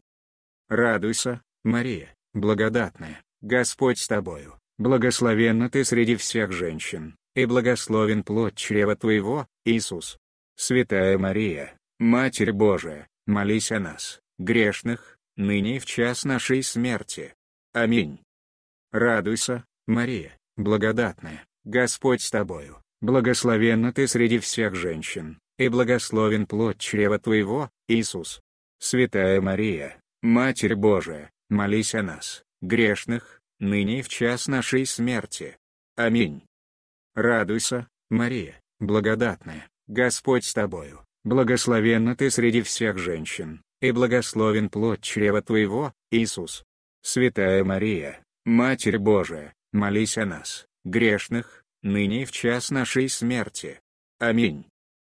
Speaker 1: Радуйся, Мария, благодатная, Господь с тобою, благословенна ты среди всех женщин, и благословен плод чрева твоего, Иисус. Святая Мария, Матерь Божия, молись о нас, грешных, ныне и в час нашей смерти. Аминь. Радуйся, Мария, благодатная, Господь с тобою, благословенна ты среди всех женщин, и благословен плод чрева твоего, Иисус. Святая Мария, Матерь Божия, молись о нас, грешных, ныне и в час нашей смерти. Аминь. Радуйся, Мария, благодатная, Господь с тобою, благословенна ты среди всех женщин, и благословен плод чрева твоего, Иисус. Святая Мария, Матерь Божия, молись о нас, грешных, ныне и в час нашей смерти. Аминь.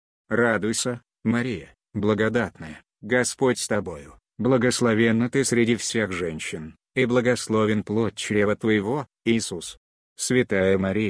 Speaker 1: Радуйся, Мария, благодатная, Господь с тобою, благословенна ты среди всех женщин, и благословен плод чрева твоего, Иисус. Святая Мария,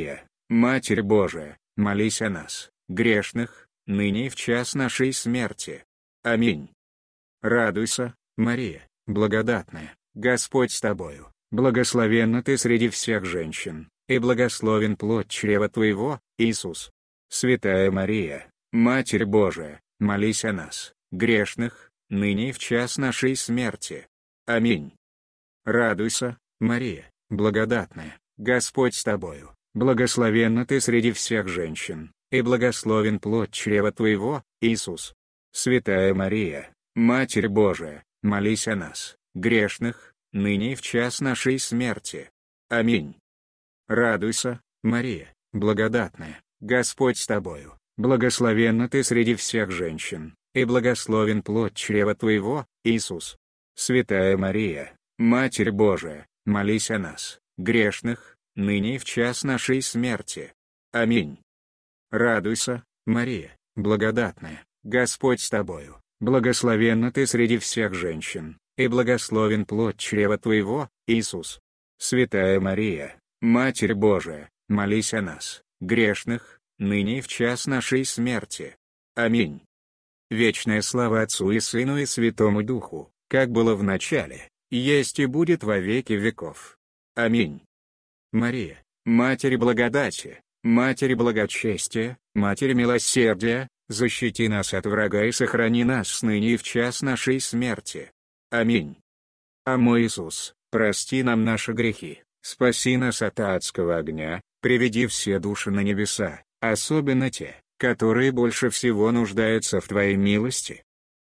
Speaker 1: Матерь Божия, молись о нас, грешных, ныне и в час нашей смерти. Аминь. Радуйся, Мария, благодатная, Господь с тобою, благословенна ты среди всех женщин, и благословен плод чрева твоего, Иисус. Святая Мария, Матерь Божия, молись о нас, грешных, ныне и в час нашей смерти. Аминь. Радуйся, Мария, благодатная, Господь с тобою, благословенна ты среди всех женщин, и благословен плод чрева твоего, Иисус. Святая Мария, Матерь Божия, молись о нас, грешных, ныне и в час нашей смерти. Аминь. Радуйся, Мария, благодатная, Господь с тобою, благословенна ты среди всех женщин, и благословен плод чрева твоего, Иисус. Святая Мария, Матерь Божия, молись о нас, грешных, ныне и в час нашей смерти. Аминь. Радуйся, Мария, благодатная, Господь с тобою, благословенна ты среди всех женщин, и благословен плод чрева твоего, Иисус. Святая Мария, Матерь Божия, молись о нас, грешных, ныне и в час нашей смерти. Аминь. Вечная слава Отцу и Сыну и Святому Духу, как было в начале, есть и будет во веки веков. Аминь. Мария, Матерь благодати, Матерь благочестия, Матерь милосердия, защити нас от врага и сохрани нас ныне и в час нашей смерти. Аминь. О мой Иисус, прости нам наши грехи, спаси нас от адского огня, приведи все души на небеса, особенно те, которые больше всего нуждаются в Твоей милости.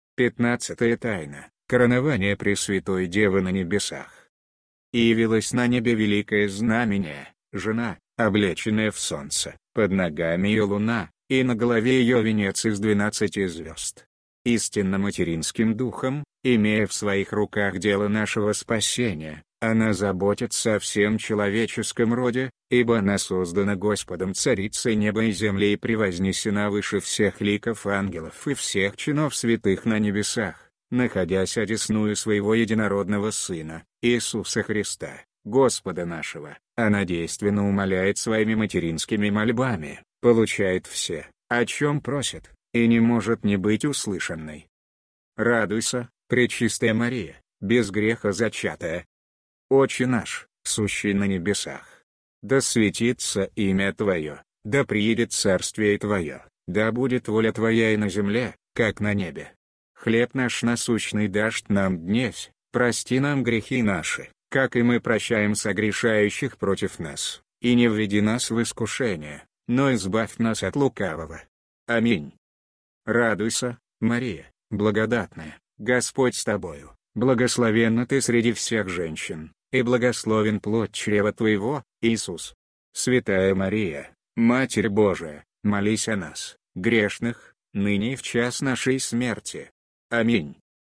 Speaker 1: 15-я тайна. Коронование Пресвятой Девы на небесах. И явилось на небе великое знамение, жена, облеченная в солнце, под ногами ее луна, и на голове ее венец из 12 звезд. Истинно материнским духом, имея в своих руках дело нашего спасения, она заботится о всем человеческом роде, ибо она создана Господом Царицей неба и земли и превознесена выше всех ликов ангелов и всех чинов святых на небесах, находясь одесную своего единородного Сына, Иисуса Христа, Господа нашего. Она действенно умоляет своими материнскими мольбами, получает все, о чем просит, и не может не быть услышанной. Радуйся, Пречистая Мария, без греха зачатая. Отче наш, сущий на небесах, да светится имя Твое, да приедет царствие Твое, да будет воля Твоя и на земле, как на небе. Хлеб наш насущный дашь нам днесь, прости нам грехи наши, как и мы прощаем согрешающих против нас, и не введи нас в искушение, но избавь нас от лукавого. Аминь. Радуйся, Мария, благодатная, Господь с тобою, благословенна ты среди всех женщин, и благословен плод чрева твоего, Иисус. Святая Мария, Матерь Божия, молись о нас, грешных, ныне и в час нашей смерти. Аминь.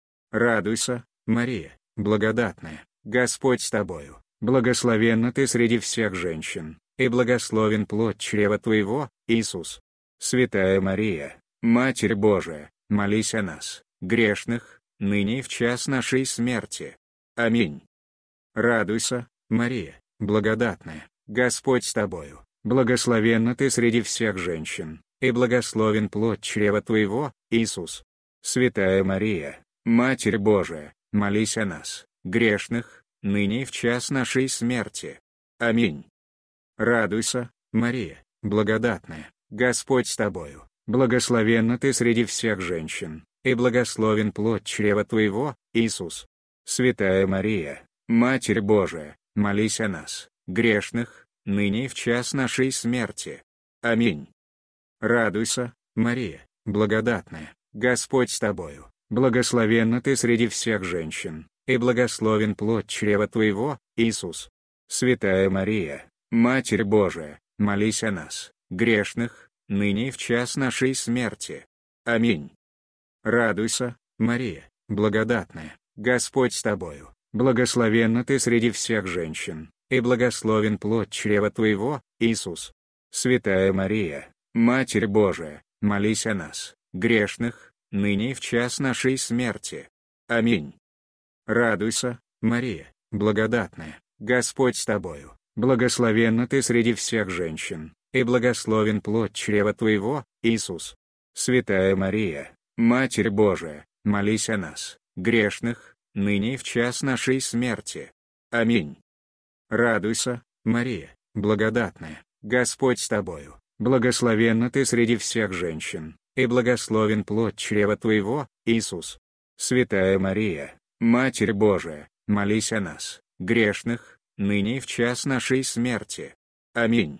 Speaker 1: Радуйся, Мария, благодатная, Господь с тобою, благословенна ты среди всех женщин, и благословен плод чрева твоего, Иисус. Святая Мария, Матерь Божия, молись о нас, грешных, ныне и в час нашей смерти. Аминь. Радуйся, Мария, благодатная, Господь с тобою, благословенна ты среди всех женщин, и благословен плод чрева твоего, Иисус. Святая Мария, Матерь Божия, молись о нас, грешных, ныне и в час нашей смерти. Аминь. Радуйся, Мария, благодатная, Господь с тобою, благословенна ты среди всех женщин, и благословен плод чрева твоего, Иисус. Святая Мария, Матерь Божия, молись о нас, грешных, ныне и в час нашей смерти. Аминь. Радуйся, Мария, благодатная, Господь с тобою, благословенна ты среди всех женщин, и благословен плод чрева твоего, Иисус. Святая Мария, Матерь Божия, молись о нас, грешных, ныне и в час нашей смерти. Аминь. Радуйся, Мария, благодатная, Господь с тобою, благословенна ты среди всех женщин, и благословен плод чрева твоего, Иисус. Святая Мария, Матерь Божия, молись о нас, грешных, ныне и в час нашей смерти. Аминь. Радуйся, Мария, благодатная, Господь с тобою, благословенна ты среди всех женщин, и благословен плод чрева Твоего, Иисус. Святая Мария, Матерь Божия, молись о нас, грешных, ныне и в час нашей смерти. Аминь. Радуйся, Мария, благодатная, Господь с тобою, благословенна ты среди всех женщин, и благословен плод чрева Твоего, Иисус. Святая Мария, Матерь Божия, молись о нас, грешных, ныне и в час нашей смерти. Аминь.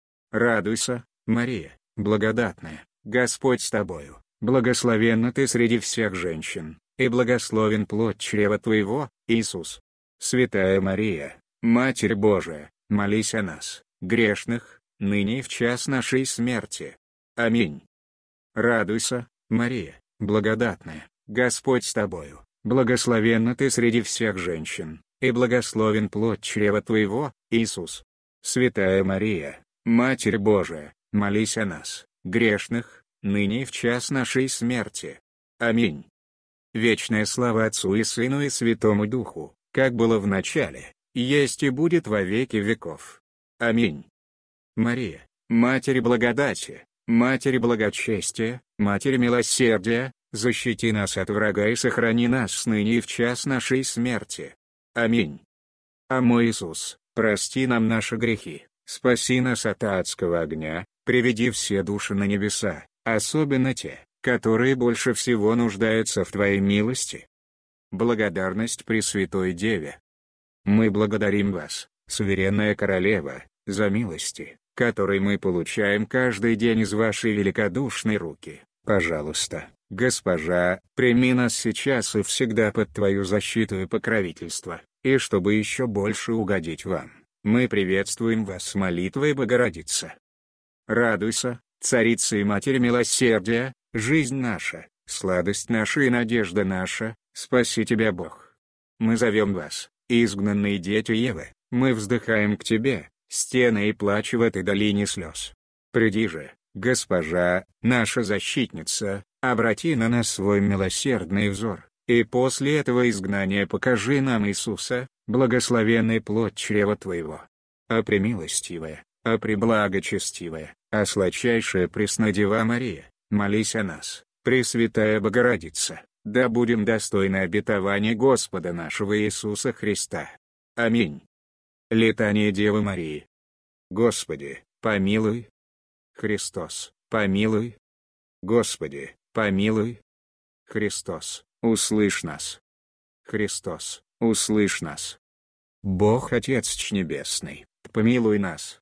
Speaker 1: Радуйся, Мария, благодатная, Господь с тобою, благословенна ты среди всех женщин, и благословен плод чрева Твоего, Иисус. Святая Мария, Матерь Божия, молись о нас, грешных, ныне и в час нашей смерти. Аминь. Радуйся, Мария, благодатная, Господь с тобою, благословенна ты среди всех женщин, и благословен плод чрева Твоего, Иисус. Святая Мария, Матерь Божия, молись о нас, грешных, ныне и в час нашей смерти. Аминь. Вечная слава Отцу и Сыну и Святому Духу, как было в начале, есть и будет во веки веков. Аминь. Мария, Матерь благодати, Матерь благочестия, Матерь милосердия, защити нас от врага и сохрани нас ныне и в час нашей смерти. Аминь. О мой Иисус, прости нам наши грехи, спаси нас от адского огня, приведи все души на небеса, особенно те, которые больше всего нуждаются в Твоей милости. Благодарность Пресвятой Деве. Мы благодарим Вас, суверенная Королева, за милости, которые мы получаем каждый день из Вашей великодушной руки. Пожалуйста, Госпожа, прими нас сейчас и всегда под Твою защиту и покровительство, и чтобы еще больше угодить Вам, мы приветствуем Вас с молитвой Богородица. Радуйся, Царица и Матерь милосердия, жизнь наша, сладость наша и надежда наша, спаси Тебя Бог. Мы зовем Вас, изгнанные дети Евы, мы вздыхаем к Тебе, стены и плач в этой долине слез. Приди же, Госпожа, наша защитница, обрати на нас свой милосердный взор, и после этого изгнания покажи нам Иисуса, благословенный плод чрева Твоего. А премилостивая, а преблагочестивая, а сладчайшая Преснодева Мария, молись о нас, Пресвятая Богородица, да будем достойны обетования Господа нашего Иисуса Христа. Аминь. Летание Девы Марии. Господи, помилуй. Христос, помилуй. Господи, помилуй. Христос, услышь нас. Христос, услышь нас. Бог Отец Небесный, помилуй нас.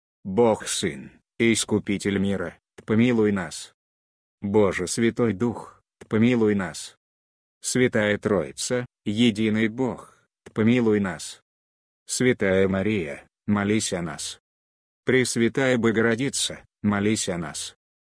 Speaker 1: Бог Сын, Искупитель мира, помилуй нас. Боже Святой Дух, помилуй нас. Святая Троица, Единый Бог, помилуй нас. Святая Мария, молись о нас. Пресвятая Богородица, молись о нас.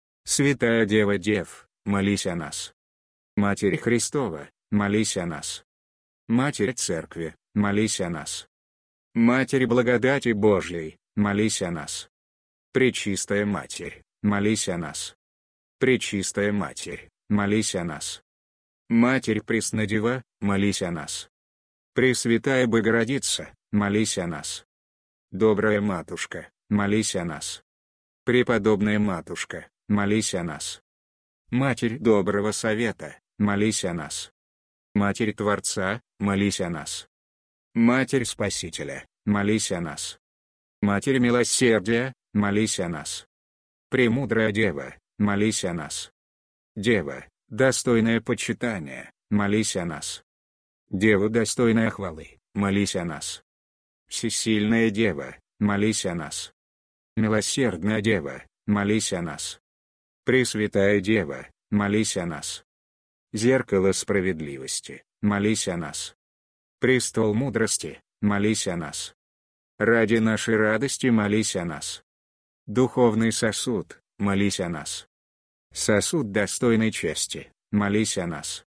Speaker 1: Святая Дева Дев, молись о нас. Матерь Христова, молись о нас. Матерь Церкви, молись о нас. Матерь Благодати Божьей, молись о нас. Пречистая Матерь, молись о нас. Пречистая Матерь, молись о нас. Матерь Преснодева, молись о нас. Пресвятая Богородица, молись о нас. Добрая Матушка, молись о нас. Преподобная Матушка, молись о нас. Матерь Доброго Совета, молись о нас. Матерь Творца, молись о нас. Матерь Спасителя, молись о нас. Матерь Милосердия, молись о нас. Премудрая Дева, молись о нас. Дева, достойная почитания, молись о нас. Дева, достойная хвалы, молись о нас. Всесильная Дева, молись о нас. Милосердная Дева, молись о нас. Пресвятая Дева, молись о нас. Зеркало справедливости, молись о нас. Престол мудрости, молись о нас. Ради нашей радости молись о нас. Духовный сосуд, молись о нас. Сосуд достойной чести, молись о нас.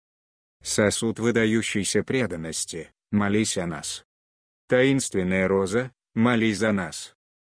Speaker 1: Сосуд выдающейся преданности, молись о нас. Таинственная роза, молись за нас.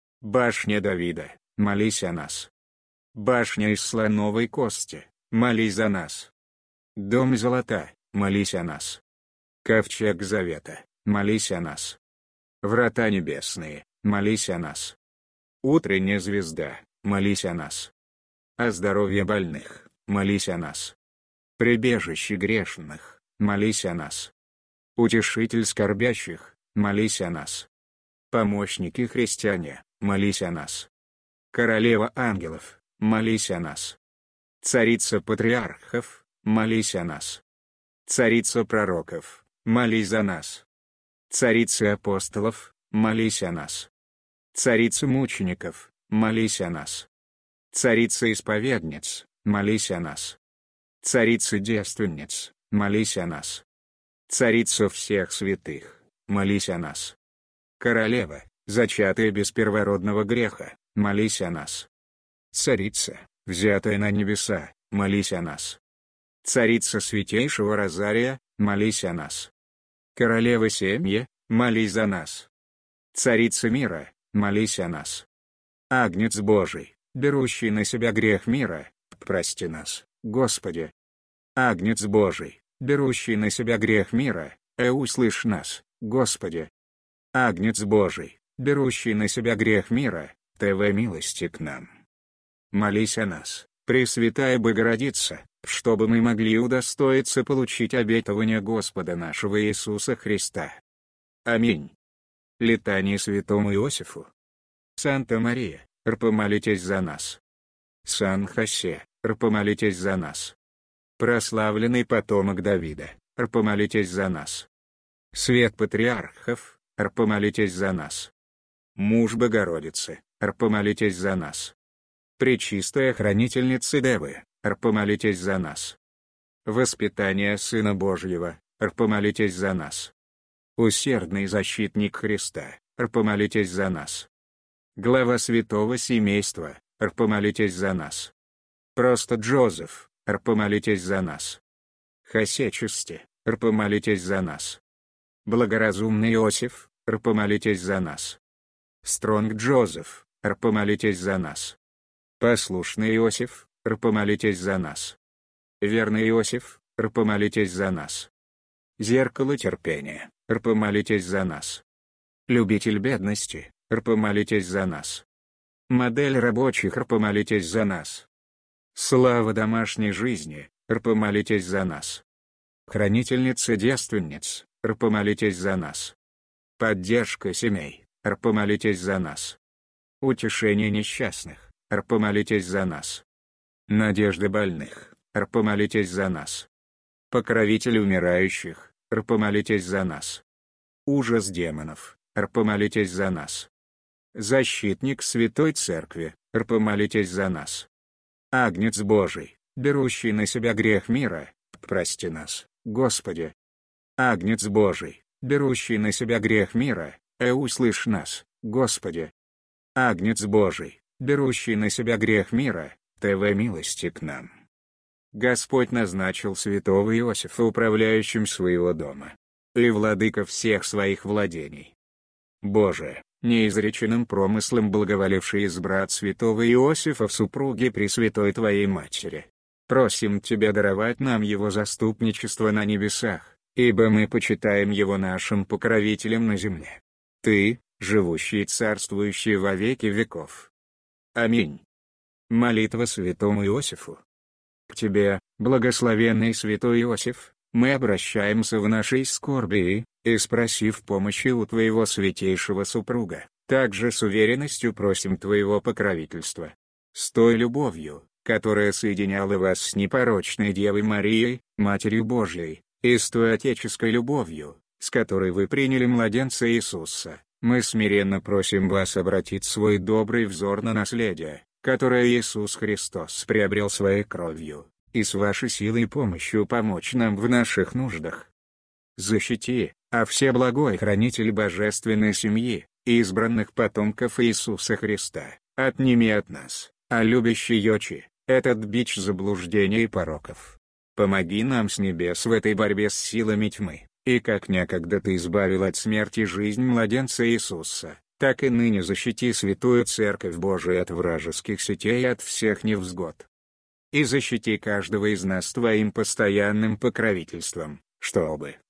Speaker 1: Башня Давида, молись о нас. Башня из слоновой кости, молись за нас. Дом золота, молись о нас. Ковчег Завета, молись о нас. Врата небесные, молись о нас. Утренняя звезда, молись о нас. О здоровье больных, молись о нас. Прибежище грешных, молись о нас. Утешитель скорбящих, молись о нас. Помощники христиане, молись о нас. Королева ангелов, молись о нас. Царица патриархов, молись о нас. Царица пророков, молись за нас. Царица апостолов, молись о нас. Царица мучеников, молись о нас. Царица исповедниц, молись о нас. Царица девственниц, молись о нас. Царица всех святых, молись о нас. Королева, зачатая без первородного греха, молись о нас. Царица, взятая на небеса, молись о нас. Царица святейшего Розария, молись о нас. Королева семьи, молись за нас. Царица мира, молись о нас. Агнец Божий, берущий на себя грех мира, прости нас, Господи. Агнец Божий, берущий на себя грех мира, услышь нас, Господи. Агнец Божий, берущий на себя грех мира, ТВ милости к нам. Молись о нас, Пресвятая Богородица, чтобы мы могли удостоиться получить обетование Господа нашего Иисуса Христа. Аминь. Летание святому Иосифу. Санта-Мария, помолитесь за нас. Сан-Хосе, помолитесь за нас. Прославленный потомок Давида, помолитесь за нас. Свет патриархов, помолитесь за нас. Муж Богородицы, помолитесь за нас. Пречистая хранительница Девы, помолитесь за нас. Воспитание Сына Божьего, помолитесь за нас. Усердный защитник Христа, помолитесь за нас. Глава святого семейства, помолитесь за нас. Просто Джозеф, помолитесь за нас. Хосе Чисти, помолитесь за нас. Благоразумный Иосиф, помолитесь за нас. Стронг Джозеф, помолитесь за нас. Послушный Иосиф, помолитесь за нас. Верный Иосиф, помолитесь за нас. Зеркало терпения, помолитесь за нас. Любитель бедности, помолитесь за нас. Модель рабочих, помолитесь за нас. Слава домашней жизни, помолитесь за нас. Хранительница девственниц, помолитесь за нас. Поддержка семей, помолитесь за нас. Утешение несчастных, помолитесь за нас. Надежда больных, помолитесь за нас. Покровитель умирающих, помолитесь за нас. Ужас демонов, помолитесь за нас. Защитник Святой Церкви, помолитесь за нас. Агнец Божий, берущий на себя грех мира, прости нас, Господи. Агнец Божий, берущий на себя грех мира, услышь нас, Господи. Агнец Божий, берущий на себя грех мира, ТВ милости к нам. Господь назначил святого Иосифа управляющим своего дома и владыка всех своих владений. Боже, неизреченным промыслом благоволивший избрать святого Иосифа в супруге Пресвятой Твоей Матери, просим Тебя даровать нам его заступничество на небесах, ибо мы почитаем его нашим покровителем на земле. Ты, живущий и царствующий во веки веков. Аминь. Молитва святому Иосифу. К Тебе, благословенный святой Иосиф, мы обращаемся в нашей скорби и, спросив помощи у Твоего святейшего супруга, также с уверенностью просим Твоего покровительства. С той любовью, которая соединяла вас с непорочной Девой Марией, Матерью Божьей, и с той отеческой любовью, с которой вы приняли младенца Иисуса, мы смиренно просим вас обратить свой добрый взор на наследие, которое Иисус Христос приобрел своей кровью, и с вашей силой и помощью помочь нам в наших нуждах. Защити, а всеблагой хранитель божественной семьи, избранных потомков Иисуса Христа, отними от нас, а любящий Йочи, этот бич заблуждений и пороков. Помоги нам с небес в этой борьбе с силами тьмы, и как некогда Ты избавил от смерти жизнь младенца Иисуса, так и ныне защити святую Церковь Божию от вражеских сетей и от всех невзгод. И защити каждого из нас Твоим постоянным покровительством, чтобы,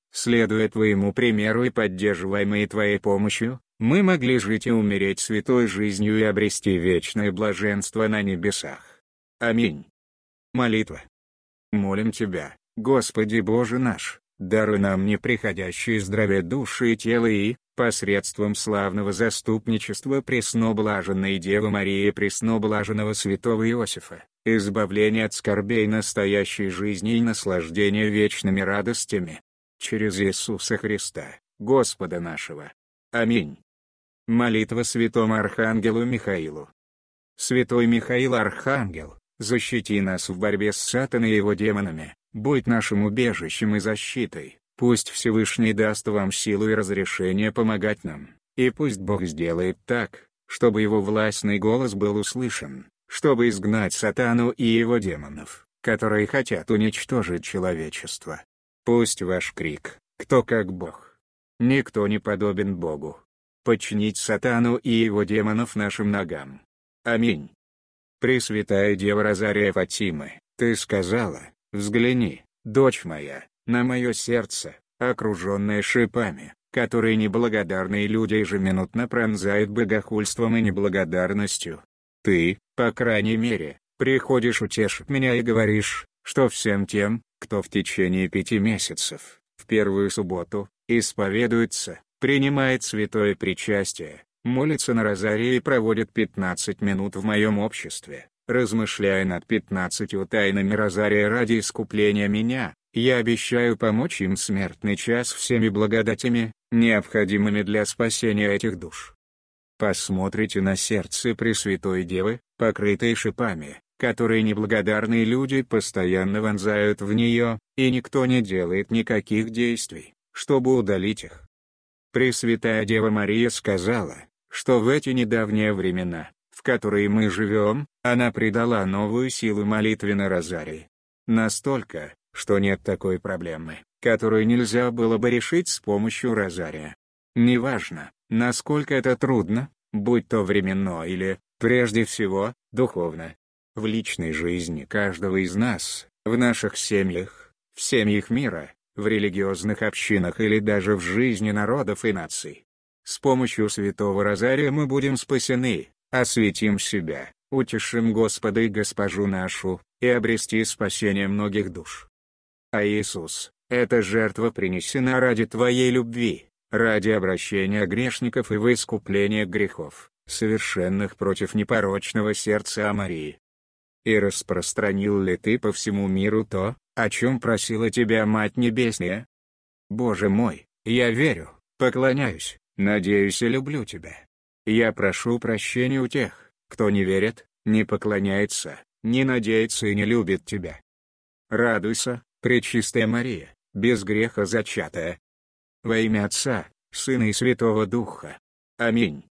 Speaker 1: Следуя Твоему примеру и поддерживаемые Твоей помощью, мы могли жить и умереть святой жизнью и обрести вечное блаженство на небесах. Аминь. Молитва. Молим Тебя, Господи Боже наш, даруй нам неприходящее здравие души и тела и, посредством славного заступничества пресноблаженной Девы Марии и пресноблаженного святого Иосифа, избавление от скорбей настоящей жизни и наслаждение вечными радостями. Через Иисуса Христа, Господа нашего. Аминь. Молитва святому Архангелу Михаилу. Святой Михаил Архангел, защити нас в борьбе с сатаной и его демонами, будь нашим убежищем и защитой, пусть Всевышний даст вам силу и разрешение помогать нам, и пусть Бог сделает так, чтобы его властный голос был услышан, чтобы изгнать сатану и его демонов, которые хотят уничтожить человечество. Пусть ваш крик «Кто как Бог?» Никто не подобен Богу. Подчинить сатану и его демонов нашим ногам. Аминь. Пресвятая Дева Розария Фатимы, Ты сказала: «Взгляни, дочь моя, на мое сердце, окруженное шипами, которые неблагодарные люди ежеминутно пронзают богохульством и неблагодарностью. Ты, по крайней мере, приходишь утешить меня и говоришь, что всем тем, кто в течение 5 месяцев, в первую субботу, исповедуется, принимает святое причастие, молится на розарии и проводит 15 минут в моем обществе, размышляя над 15 тайнами розария ради искупления меня, я обещаю помочь им в смертный час всеми благодатями, необходимыми для спасения этих душ. Посмотрите на сердце Пресвятой Девы, покрытое шипами, которые неблагодарные люди постоянно вонзают в нее, и никто не делает никаких действий, чтобы удалить их. Пресвятая Дева Мария сказала, что в эти недавние времена, в которые мы живем, она придала новую силу молитве на розарии. Настолько, что нет такой проблемы, которую нельзя было бы решить с помощью розария. Неважно, насколько это трудно, будь то временно или, прежде всего, духовно. В личной жизни каждого из нас, в наших семьях, в семьях мира, в религиозных общинах или даже в жизни народов и наций. С помощью Святого Розария мы будем спасены, осветим себя, утешим Господа и Госпожу нашу, и обрести спасение многих душ. А Иисус, эта жертва принесена ради Твоей любви, ради обращения грешников и во искупления грехов, совершенных против непорочного сердца Марии. И распространил ли Ты по всему миру то, о чем просила Тебя Мать Небесная? Боже мой, я верю, поклоняюсь, надеюсь и люблю Тебя. Я прошу прощения у тех, кто не верит, не поклоняется, не надеется и не любит Тебя. Радуйся, Пречистая Мария, без греха зачатая. Во имя Отца, Сына и Святого Духа. Аминь.